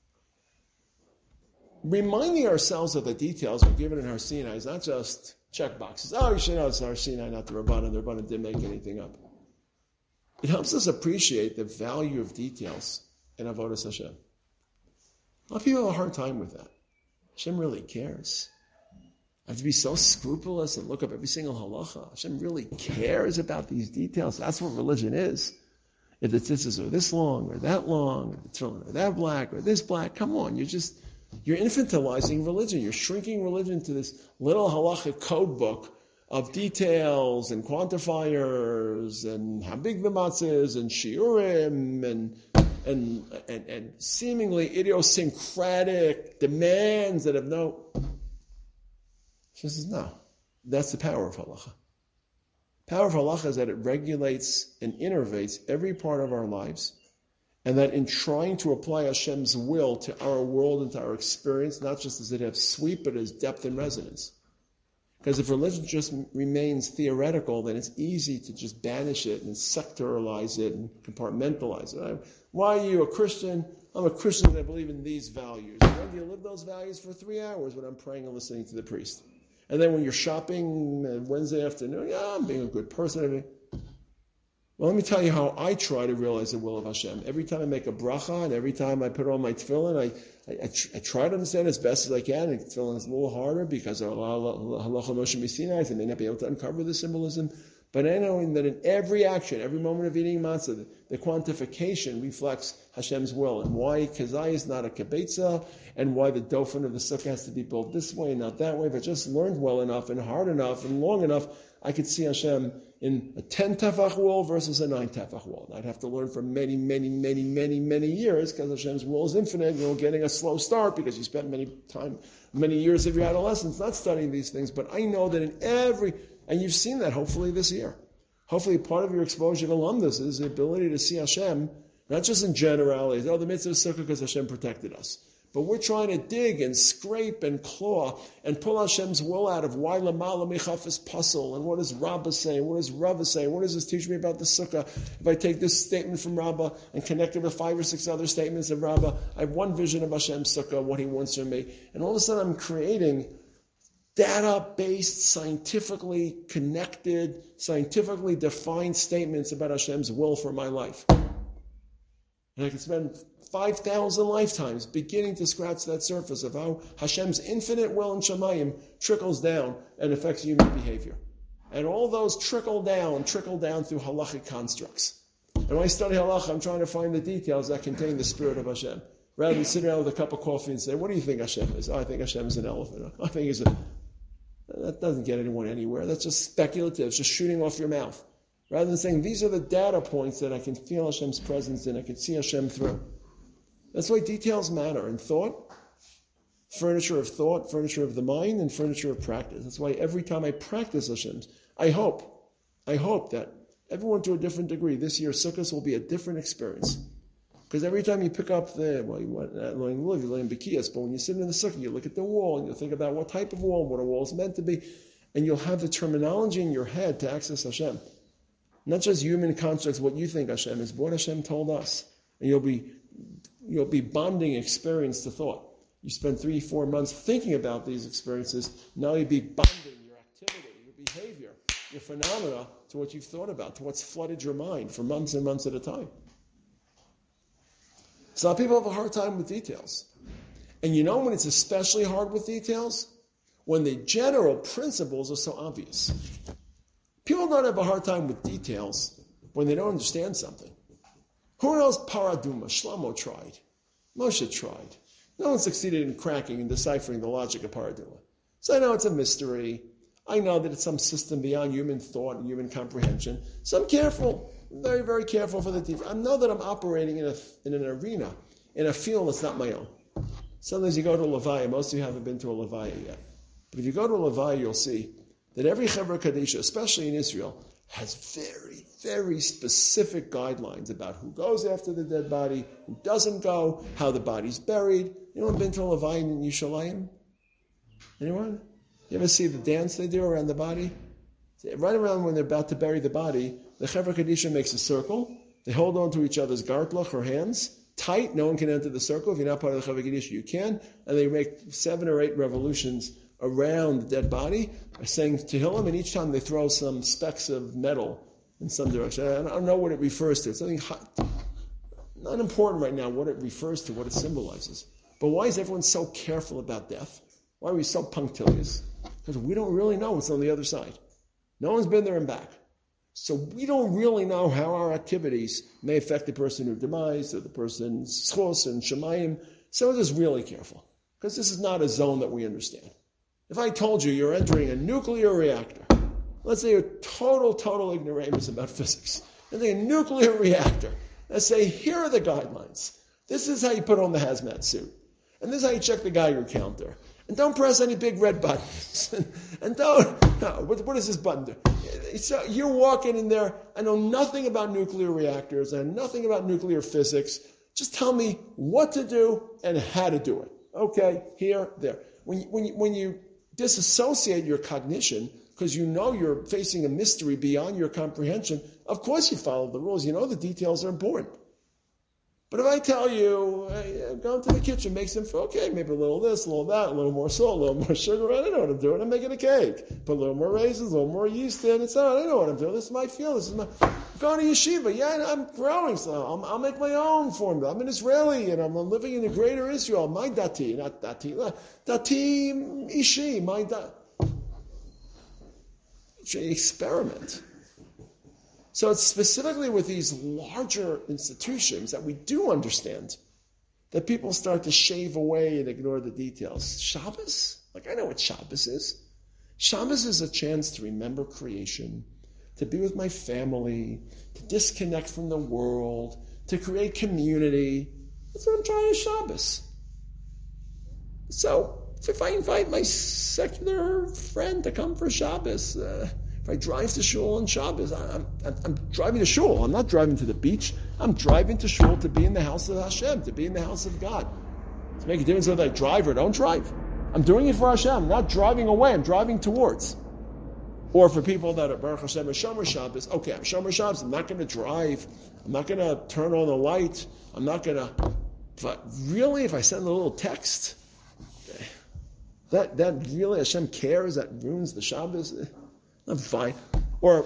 Reminding ourselves of the details we're given in Har Sinai is not just check boxes. Oh, you should know it's Har Sinai, not the Rabbanan. The Rabbanan didn't make anything up. It helps us appreciate the value of details in Avodas Hashem. A lot of people have a hard time with that. Hashem really cares. I have to be so scrupulous and look up every single halacha. Hashem really cares about these details. That's what religion is. If the tzitzis are this long or that long, or the tefillin are that black or this black, come on, you're infantilizing religion. You're shrinking religion to this little halachic code book of details and quantifiers and how big the matzah is and shiurim and seemingly idiosyncratic demands that have no... She says, no, that's the power of halacha. Power of halacha is that it regulates and innervates every part of our lives, and that in trying to apply Hashem's will to our world and to our experience, not just does it have sweep, but as depth and resonance. Because if religion just remains theoretical, then it's easy to just banish it and sectoralize it and compartmentalize it. Why are you a Christian? I'm a Christian and I believe in these values. When do you live those values? For 3 hours when I'm praying and listening to the priest. And then when you're shopping Wednesday afternoon, I'm being a good person. Well, let me tell you how I try to realize the will of Hashem. Every time I make a bracha and every time I put on my tefillin, I try to understand as best as I can. And tefillin is a little harder because there are a lot of halacha Moshe Sinai, I may not be able to uncover the symbolism. But I know that in every action, every moment of eating matzah, the quantification reflects Hashem's will, and why Kazai is not a kibetza, and why the dofen of the sukkah has to be built this way, not that way. If I just learned well enough and hard enough and long enough, I could see Hashem in a 10 tefach wall versus a 9 tefach wall. And I'd have to learn for many, many, many, many, many years, because Hashem's will is infinite. You're getting a slow start because you spent many years of your adolescence not studying these things. But I know that in every, and you've seen that hopefully this year. Hopefully part of your exposure to Lumdus is the ability to see Hashem, not just in generalities, the mitzvah of sukkah because Hashem protected us. But we're trying to dig and scrape and claw and pull Hashem's will out of why Lamala Michafis Puzzle, and what does Rabbah say, what does Rava say, what does this teach me about the sukkah? If I take this statement from Rabbah and connect it with 5 or 6 other statements of Rabbah, I have one vision of Hashem's sukkah, what he wants from me. And all of a sudden I'm creating data-based, scientifically connected, scientifically defined statements about Hashem's will for my life. And I can spend 5,000 lifetimes beginning to scratch that surface of how Hashem's infinite will in Shemayim trickles down and affects human behavior. And all those trickle down through halachic constructs. And when I study halakha, I'm trying to find the details that contain the spirit of Hashem. Rather than sitting down with a cup of coffee and say, what do you think Hashem is? Oh, I think Hashem is an elephant. I think he's that doesn't get anyone anywhere. That's just speculative. It's just shooting off your mouth. Rather than saying, these are the data points that I can feel Hashem's presence in, I can see Hashem through. That's why details matter in thought, furniture of thought, furniture of the mind, and furniture of practice. That's why every time I practice Hashem's, I hope that everyone to a different degree, this year Sukkot will be a different experience. Because every time you pick up you learn Bikiyas, but when you sit in the Sukkah, you look at the wall, and you think about what type of wall, what a wall is meant to be, and you'll have the terminology in your head to access Hashem. Not just human constructs, what you think Hashem is, but what Hashem told us. And you'll be bonding experience to thought. You spend 3-4 months thinking about these experiences, now you'll be bonding your activity, your behavior, your phenomena to what you've thought about, to what's flooded your mind for months and months at a time. Some people have a hard time with details. And you know when it's especially hard with details? When the general principles are so obvious. People don't have a hard time with details when they don't understand something. Who knows Paraduma? Shlomo tried. Moshe tried. No one succeeded in cracking and deciphering the logic of Paraduma. So I know it's a mystery. I know that it's some system beyond human thought and human comprehension. So I'm careful, very, very careful for the details. I know that I'm operating in an arena, in a field that's not my own. Sometimes you go to a Levaya. Most of you haven't been to a Levaya yet. But if you go to a Levaya, you'll see that every Chevra Kadisha, especially in Israel, has very, very specific guidelines about who goes after the dead body, who doesn't go, how the body's buried. Anyone been to a Levaya in Yerushalayim? Anyone? You ever see the dance they do around the body? Right around when they're about to bury the body, the Chevra Kadisha makes a circle. They hold on to each other's gartlach or hands, tight. No one can enter the circle. If you're not part of the Chevra Kadisha, you can. And they make 7 or 8 revolutions around the dead body, saying Tehillim, and each time they throw some specks of metal in some direction. I don't know what it refers to. It's something not important right now what it refers to, what it symbolizes. But why is everyone so careful about death? Why are we so punctilious? Because we don't really know what's on the other side. No one's been there and back. So we don't really know how our activities may affect the person who demise or the person's schos and shemayim. So we're just really careful. Because this is not a zone that we understand. If I told you you're entering a nuclear reactor, let's say you're total ignoramus about physics, entering a nuclear reactor, let's say, here are the guidelines. This is how you put on the hazmat suit. And this is how you check the Geiger counter. And don't press any big red buttons. And what does this button do? So you're walking in there, I know nothing about nuclear reactors, I know nothing about nuclear physics. Just tell me what to do and how to do it. Okay, here, there. When you disassociate your cognition, because you know you're facing a mystery beyond your comprehension, of course you follow the rules. You know the details are important. But if I tell you, hey, go into the kitchen, make some food, okay, maybe a little this, a little that, a little more salt, a little more sugar, I don't know what I'm doing. I'm making a cake. Put a little more raisins, a little more yeast in, I don't know what I'm doing. This is my field. I'm going to yeshiva. Yeah, I'm growing, so I'll make my own formula. I'm an Israeli, and I'm living in the greater Israel. My dati, not dati, dati ishi, my dati. Experiment. So it's specifically with these larger institutions that we do understand that people start to shave away and ignore the details. Shabbos? Like, I know what Shabbos is. Shabbos is a chance to remember creation, to be with my family, to disconnect from the world, to create community. That's what I'm trying to Shabbos. So, if I invite my secular friend to come for Shabbos, if I drive to shul on Shabbos, I'm driving to shul. I'm not driving to the beach. I'm driving to shul to be in the house of Hashem, to be in the house of God. To make a difference whether I drive or don't drive. I'm doing it for Hashem. I'm not driving away. I'm driving towards. Or for people that are Baruch Hashem or Shomer Shabbos, okay, I'm Shomer Shabbos. I'm not going to drive. I'm not going to turn on the light. I'm not going to. But really, if I send a little text, that really Hashem cares. That ruins the Shabbos. I'm fine. Or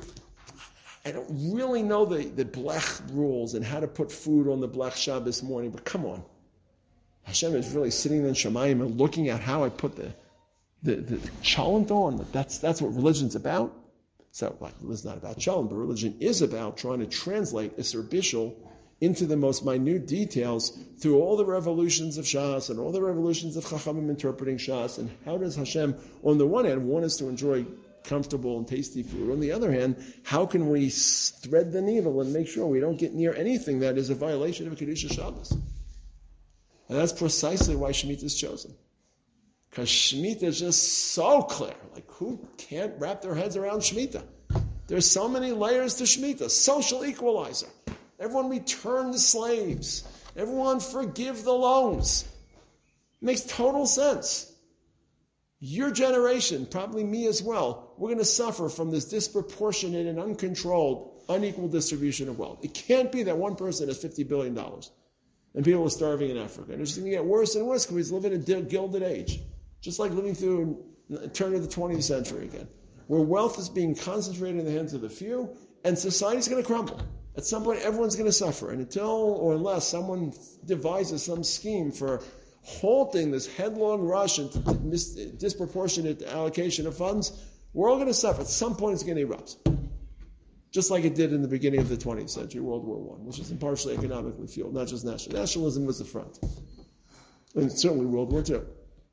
I don't really know the blech rules and how to put food on the blech Shabbos morning, but come on. Hashem is really sitting in Shemayim and looking at how I put the chalent on. That's what religion's about. So, religion's not about chalent, but religion is about trying to translate Isser Bishul into the most minute details through all the revolutions of Shas and all the revolutions of Chachamim interpreting Shas. And how does Hashem, on the one hand, want us to enjoy comfortable and tasty food? On the other hand, how can we thread the needle and make sure we don't get near anything that is a violation of Kedusha Shabbos? And that's precisely why Shemitah is chosen. Because Shemitah is just so clear. Like, who can't wrap their heads around Shemitah? There's so many layers to Shemitah. Social equalizer. Everyone return the slaves. Everyone forgive the loans. It makes total sense. Your generation, probably me as well, we're going to suffer from this disproportionate and uncontrolled, unequal distribution of wealth. It can't be that one person has $50 billion and people are starving in Africa. And it's just going to get worse and worse because we live in a gilded age. Just like living through the turn of the 20th century again, where wealth is being concentrated in the hands of the few, and society's going to crumble. At some point, everyone's going to suffer. And until or unless someone devises some scheme for halting this headlong rush into disproportionate allocation of funds, we're all going to suffer. At some point, it's going to erupt. Just like it did in the beginning of the 20th century, World War I, which is partially economically fueled, not just national. Nationalism was the front. And certainly World War II.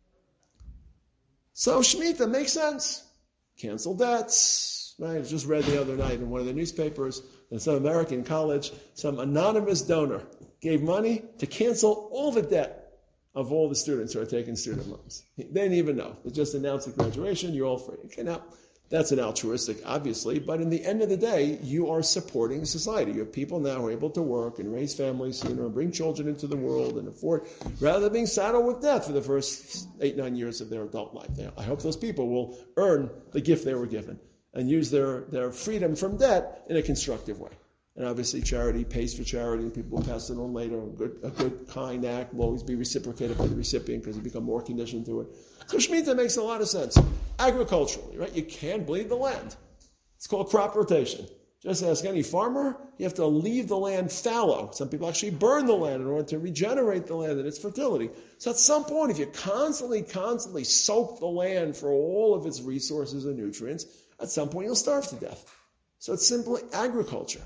So Shemitah makes sense. Cancel debts. Right? I just read the other night in one of the newspapers that some American college, some anonymous donor gave money to cancel all the debt of all the students who are taking student loans. They didn't even know. They just announced at graduation, you're all free. Okay, now, that's an altruistic, obviously, but in the end of the day, you are supporting society. You have people now who are able to work and raise families sooner and bring children into the world and afford, rather than being saddled with debt for the first 8-9 years of their adult life. Now, I hope those people will earn the gift they were given and use their freedom from debt in a constructive way. And obviously charity pays for charity, and people will pass it on later. A good, kind act will always be reciprocated by the recipient because you become more conditioned to it. So Shemitah makes a lot of sense. Agriculturally, right? You can't bleed the land. It's called crop rotation. Just ask any farmer, you have to leave the land fallow. Some people actually burn the land in order to regenerate the land and its fertility. So at some point, if you constantly soak the land for all of its resources and nutrients, at some point you'll starve to death. So it's simply agriculture.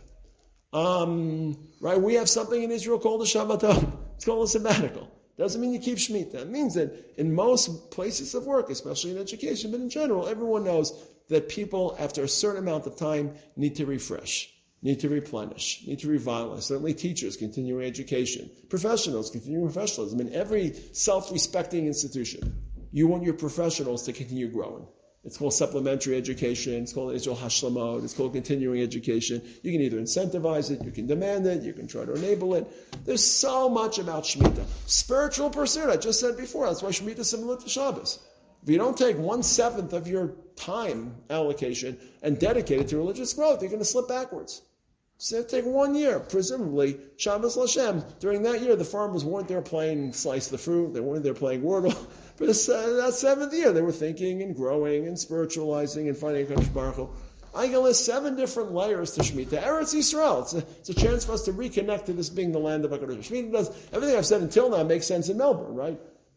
Right? We have something in Israel called a Shabbaton. It's called a sabbatical. Doesn't mean you keep Shemitah. It means that in most places of work, especially in education, but in general, everyone knows that people, after a certain amount of time, need to refresh, need to replenish, need to revitalize. Certainly teachers, continuing education. Professionals, continuing professionalism. In every self-respecting institution, you want your professionals to continue growing. It's called supplementary education. It's called Israel Hashlamot. It's called continuing education. You can either incentivize it, you can demand it, you can try to enable it. There's so much about Shemitah. Spiritual pursuit, I just said before, that's why Shemitah is similar to Shabbos. If you don't take 1/7 of your time allocation and dedicate it to religious growth, you're going to slip backwards. So take 1 year, presumably, Shabbos Lashem. During that year, the farmers weren't there playing slice the fruit. They weren't there playing Wordle. But that 7th year, they were thinking and growing and spiritualizing and finding HaKadosh Baruch Hu. I can list 7 different layers to Shemitah. Eretz Yisrael. It's a chance for us to reconnect to this being the land of HaKadosh. Shemitah does, everything I've said until now makes sense in Melbourne, right?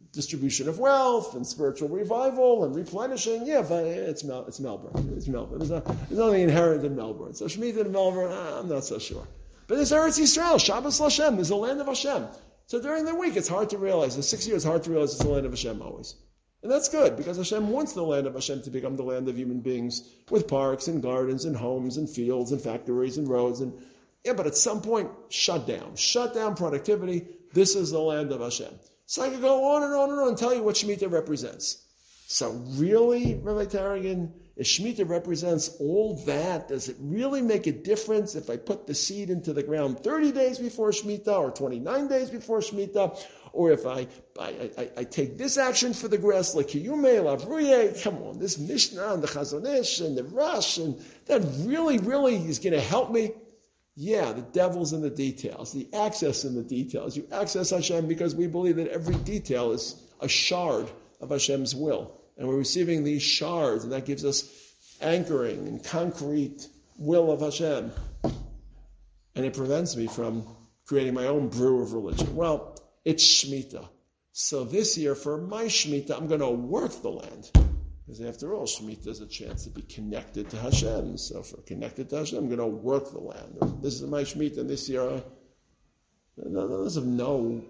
distribution of wealth and spiritual revival and replenishing. Yeah, but it's Melbourne. It's Melbourne. There's nothing inherent in Melbourne. So Shemitah in Melbourne, I'm not so sure. But there's Eretz Yisrael, Shabbos Lashem. There's the land of Hashem. So during the week, it's hard to realize. The 6 years, hard to realize it's the land of Hashem always. And that's good, because Hashem wants the land of Hashem to become the land of human beings with parks and gardens and homes and fields and factories and roads. But at some point, shut down productivity. This is the land of Hashem. So I could go on and on and on and tell you what Shemitah represents. So really, Rabbi Tarragon, if Shemitah represents all that, does it really make a difference if I put the seed into the ground 30 days before Shemitah or 29 days before Shemitah? Or if I take this action for the grass, like Kiyumei, Lavruye, come on, this Mishnah and the Chazon Ish and the Rush, and that really is going to help me? Yeah, the devil's in the details, the access in the details. You access Hashem because we believe that every detail is a shard of Hashem's will. And we're receiving these shards, and that gives us anchoring and concrete will of Hashem. And it prevents me from creating my own brew of religion. Well, it's Shemitah. So this year, for my Shemitah, I'm going to work the land. Because after all, Shemitah is a chance to be connected to Hashem. So if we're connected to Hashem, I'm going to work the land. This is my Shemitah, and this year, those have no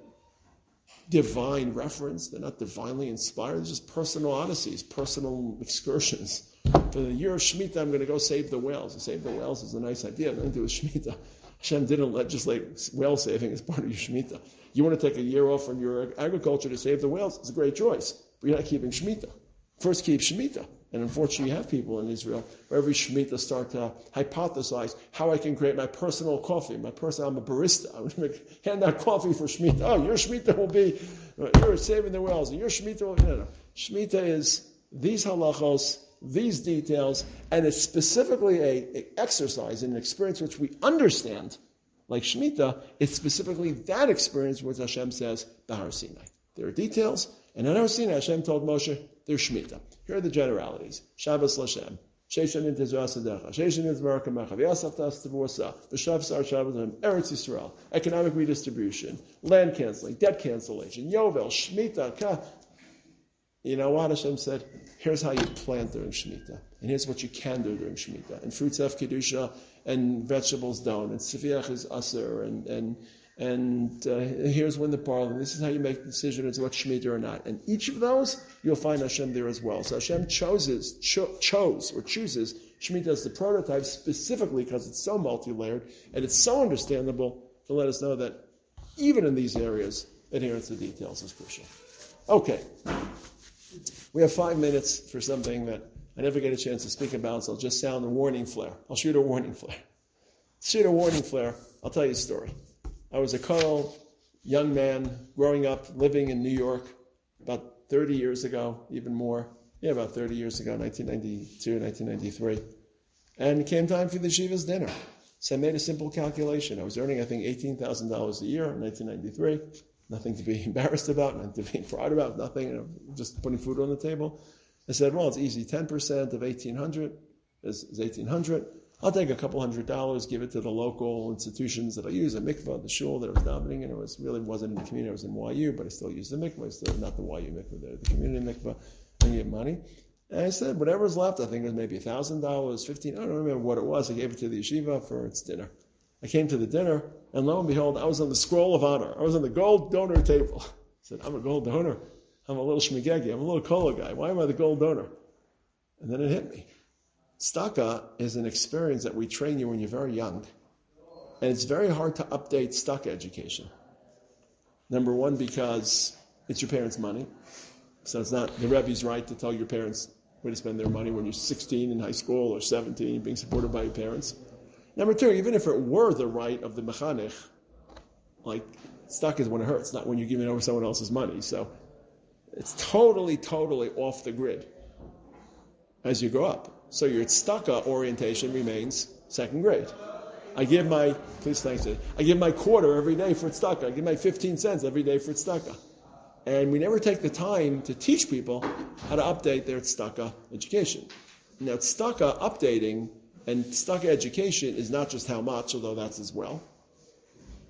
divine reference. They're not divinely inspired. They're just personal odysseys, personal excursions. For the year of Shemitah, I'm going to go save the whales. And save the whales is a nice idea. Nothing to do with Shemitah. Hashem didn't legislate whale saving as part of your Shemitah. You want to take a year off from your agriculture to save the whales? It's a great choice. But you're not keeping Shemitah. First, keep Shemitah. And unfortunately, you have people in Israel where every Shemitah start to hypothesize how I can create my personal coffee. I'm a barista. I'm going to hand out coffee for Shemitah. Oh, your Shemitah will be, you're saving the whales. And your Shemitah will be, no. Shemitah is these halachos, these details, and it's specifically an exercise, an experience which we understand. Like Shemitah, it's specifically that experience which Hashem says, Bahar Sinai. There are details, and in Har Sinai, Hashem told Moshe, there's Shemitah. Here are the generalities. Shabbos Lashem. Sheishan in Tezra Sadecha. Sheishan in Tezra Kamecha. V'yasaf Tas Tevuasa. V'shav Sar Shabbos Eretz Yisrael. Economic redistribution. Land canceling. Debt cancellation. Yovel. Shemitah. You know what? Hashem said, here's how you plant during Shemitah. And here's what you can do during Shemitah. And fruits have Kedusha, and vegetables don't. And Sefiach is Aser, and here's when the barley. This is how you make the decision as what's Shemitah or not. And each of those, you'll find Hashem there as well. So Hashem chooses Shemitah as the prototype specifically because it's so multi-layered and it's so understandable to let us know that even in these areas, adherence to details is crucial. Okay. We have 5 minutes for something that I never get a chance to speak about, so I'll just sound a warning flare. I'll shoot a warning flare. I'll tell you a story. I was a Kollel, young man, growing up, living in New York about 30 years ago, even more. Yeah, about 30 years ago, 1992, 1993. And it came time for the Yeshiva's dinner. So I made a simple calculation. I was earning, I think, $18,000 a year in 1993. Nothing to be embarrassed about, nothing to be proud about, nothing, just putting food on the table. I said, well, it's easy. 10% of 1,800 is 1,800. I'll take a couple $100, give it to the local institutions that I use, a mikvah, the shul that I was davening in. Really wasn't in the community, I was in YU, but I still used the mikvah. I still not the YU mikvah, the community mikvah, and give money. And I said, whatever's left, I think it was maybe $1,000, $1,500, I don't remember what it was. I gave it to the yeshiva for its dinner. I came to the dinner, and lo and behold, I was on the scroll of honor. I was on the gold donor table. I said, I'm a gold donor. I'm a little shmigegi. I'm a little Kollel guy. Why am I the gold donor? And then it hit me. Staka is an experience that we train you when you're very young. And it's very hard to update Staka education. Number one, because it's your parents' money. So it's not the Rebbe's right to tell your parents where to spend their money when you're 16 in high school or 17, being supported by your parents. Number two, even if it were the right of the mechanech, like Staka is when it hurts, not when you're giving over someone else's money. So it's totally off the grid as you grow up. So your tzedakah orientation remains second grade. I give my quarter every day for tzedakah. I give my 15 cents every day for tzedakah. And we never take the time to teach people how to update their tzedakah education. Now, tzedakah updating and tzedakah education is not just how much, although that's as well.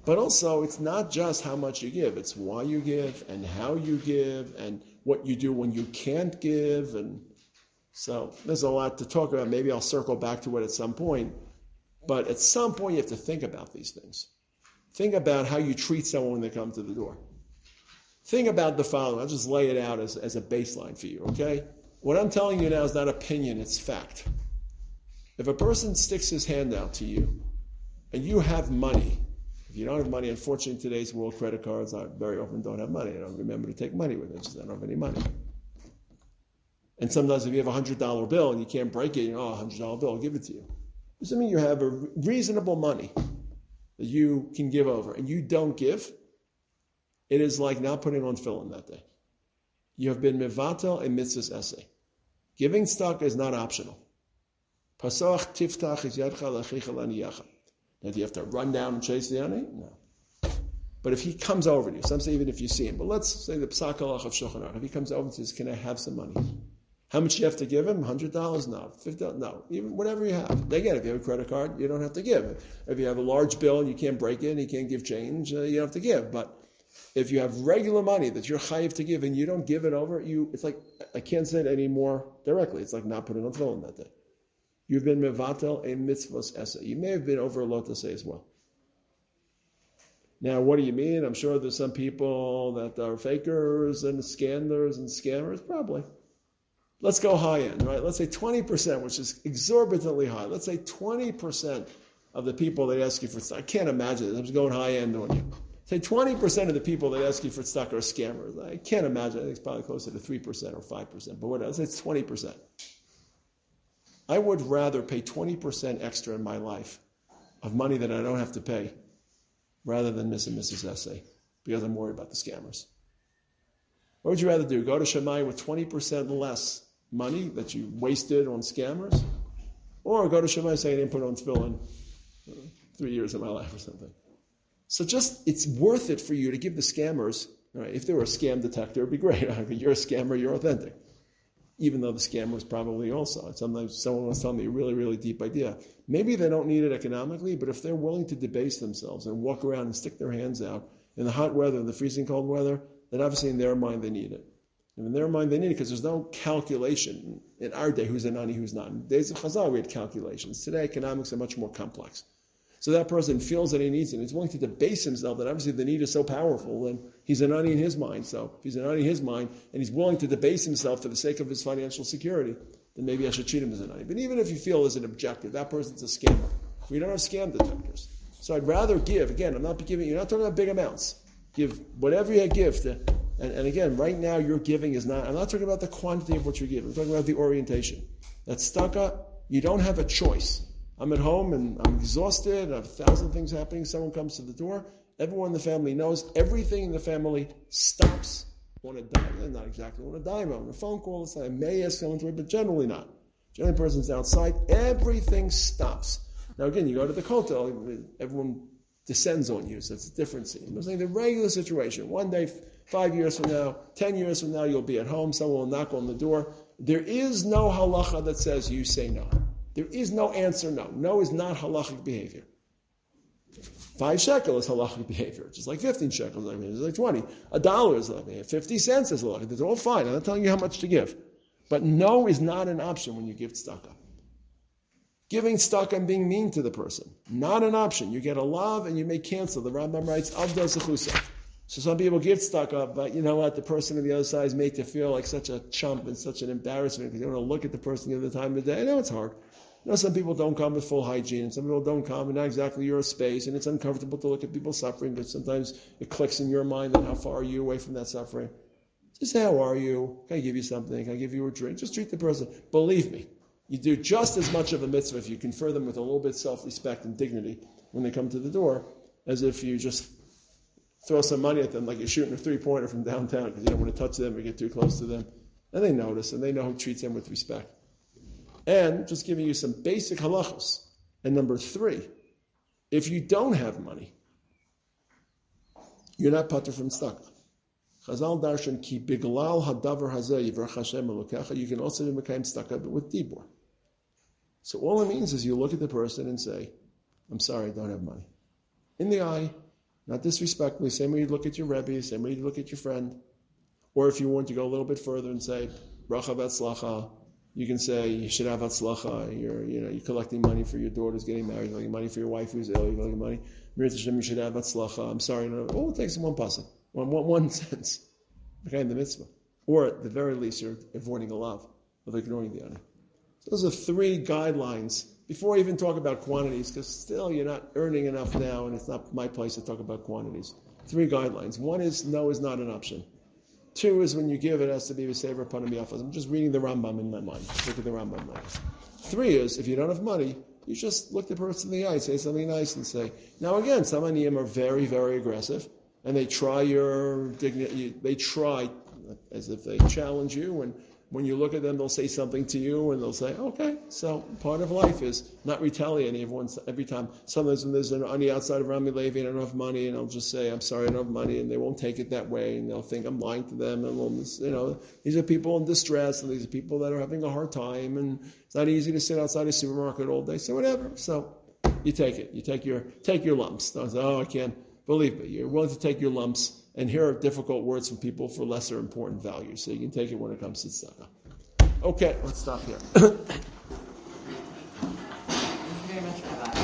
But also, it's not just how much you give. It's why you give and how you give and what you do when you can't give. And so there's a lot to talk about. Maybe I'll circle back to it at some point. But at some point, you have to think about these things. Think about how you treat someone when they come to the door. Think about the following. I'll just lay it out as a baseline for you, okay? What I'm telling you now is not opinion, it's fact. If a person sticks his hand out to you and you have money, if you don't have money, unfortunately in today's world, credit cards very often don't have money. I don't remember to take money with them, just I don't have any money. And sometimes if you have a $100 bill and you can't break it, $100 bill, I'll give it to you. Does that mean you have a reasonable money that you can give over and you don't give? It is like not putting on tefillin that day. You have been mevatel a mitzvah's essay. Giving tzedakah is not optional. Pasach tiftach is yadcha lachicha laniyacha. Now, do you have to run down and chase the ani? No. But if he comes over to you, some say even if you see him, but let's say the psak halach of Shulchan Aruch, if he comes over and says, can I have some money? How much do you have to give him? $100? No. $50? No. Even whatever you have. Again, if you have a credit card, you don't have to give. If you have a large bill and you can't break it and you can't give change, you don't have to give. But if you have regular money that you're chayiv to give and you don't give it over, it's like, I can't say it any more directly. It's like not putting on tefillin that day. You've been mevatel a mitzvah's essay. You may have been over a lot to say as well. Now, what do you mean? I'm sure there's some people that are fakers and scandalers and scammers. Probably. Let's go high end, right? Let's say 20%, which is exorbitantly high. Let's say 20% of the people that ask you for, I can't imagine it. I'm just going high end on you. Say 20% of the people that ask you for tzedakah are scammers. I can't imagine. I think it's probably closer to 3% or 5%. But whatever, let's say it's 20%. I would rather pay 20% extra in my life of money that I don't have to pay rather than Mr. and Mrs. Essay because I'm worried about the scammers. What would you rather do? Go to Shammai with 20% less money that you wasted on scammers? Or go to Shammai and say I didn't put on tefillin 3 years of my life or something? So it's worth it for you to give the scammers, right? If they were a scam detector, it'd be great. I mean, you're a scammer, you're authentic. Even though the scammers probably also. Sometimes someone was telling me a really, really deep idea. Maybe they don't need it economically, but if they're willing to debase themselves and walk around and stick their hands out in the hot weather, in the freezing cold weather, then obviously in their mind they need it. And in their mind they need it because there's no calculation. In our day, who's an ani, who's not. In the days of Chazal, we had calculations. Today, economics are much more complex. So that person feels that he needs it, and he's willing to debase himself, that obviously the need is so powerful, and he's an ani in his mind. So if he's an ani in his mind, and he's willing to debase himself for the sake of his financial security, then maybe I should treat him as an ani. But even if you feel as an objective, that person's a scammer. We don't have scam detectors. So I'd rather give, again, you're not talking about big amounts. Give whatever you give to, and again, right now your giving is not, I'm not talking about the quantity of what you're giving, I'm talking about the orientation. That tzedakah, you don't have a choice. I'm at home and I'm exhausted, I have 1,000 things happening, someone comes to the door, everyone in the family knows, everything in the family stops. On a dime, not exactly on a dime, on a phone call, I may ask someone to it, but generally not. Generally the person's outside, everything stops. Now again, you go to the kotel, everyone descends on you, so it's a different scene. I'm saying the regular situation, one day, 5 years from now, 10 years from now, you'll be at home, someone will knock on the door. There is no halacha that says you say no. There is no answer no. No is not halachic behavior. 5 shekel is halachic behavior, just like 15 shekels, it's like 20. $1 is halachic behavior. 50 cents is halachic. They're all fine. I'm not telling you how much to give. But no is not an option when you give tzedakah. Giving tzedakah and being mean to the person, not an option. You get a love and you may cancel. The Rambam writes, Avda Zechusa. So some people give tzedakah, but you know what? The person on the other side is made to feel like such a chump and such an embarrassment because they want to look at the person the other time of the day. I know it's hard. You know, some people don't come with full hygiene, and some people don't come in not exactly your space, and it's uncomfortable to look at people suffering, but sometimes it clicks in your mind that how far are you away from that suffering. Just say, how are you? Can I give you something? Can I give you a drink? Just treat the person. Believe me, you do just as much of a mitzvah if you confer them with a little bit of self-respect and dignity when they come to the door, as if you just throw some money at them like you're shooting a three-pointer from downtown because you don't want to touch them or get too close to them. And they notice, and they know who treats them with respect. And just giving you some basic halachos. And number 3, if you don't have money, you're not patur from tzedakah. Chazal darshan ki biglal hadavar hazeh yivrach Hashem elokecha. You can also be mekayim tzedakah, but with dibur. So all it means is you look at the person and say, I'm sorry, I don't have money. In the eye, Not disrespectfully, same way you look at your Rebbe, same way you look at your friend. Or if you want to go a little bit further and say, bracha v'atzlacha, you can say, you should have atzlacha, you're collecting money for your daughter's getting married, you're collecting money for your wife who's ill, you're collecting money. Mir Hashem, you should have atzlacha. I'm sorry, no. All it takes is one pasuk, one sentence. Okay, in the mitzvah. Or at the very least, you're avoiding a lav, of ignoring the honor. So those are 3 guidelines, before I even talk about quantities, because still you're not earning enough now, and it's not my place to talk about quantities. 3 guidelines. 1 is, no is not an option. 2 is when you give, it has to be v'sever panim yafas. I'm just reading the Rambam in my mind. Look at the Rambam now. 3 is, if you don't have money, you just look the person in the eye, say something nice, and say. Now again, some aniyim are very, very aggressive, and they try your dignity. They try as if they challenge you, and when you look at them, they'll say something to you, and they'll say, okay. So part of life is not retaliating every time. Sometimes when there's an ani outside of Rami Levi and I don't have money, and I'll just say, I'm sorry, I don't have money, and they won't take it that way, and they'll think I'm lying to them, and these are people in distress, and these are people that are having a hard time, and it's not easy to sit outside a supermarket all day, so whatever. So you take it. You take your lumps. Don't say, I can't. Believe me, you're willing to take your lumps, and here are difficult words from people for lesser important values, so you can take it when it comes to tzedakah. Okay, let's stop here.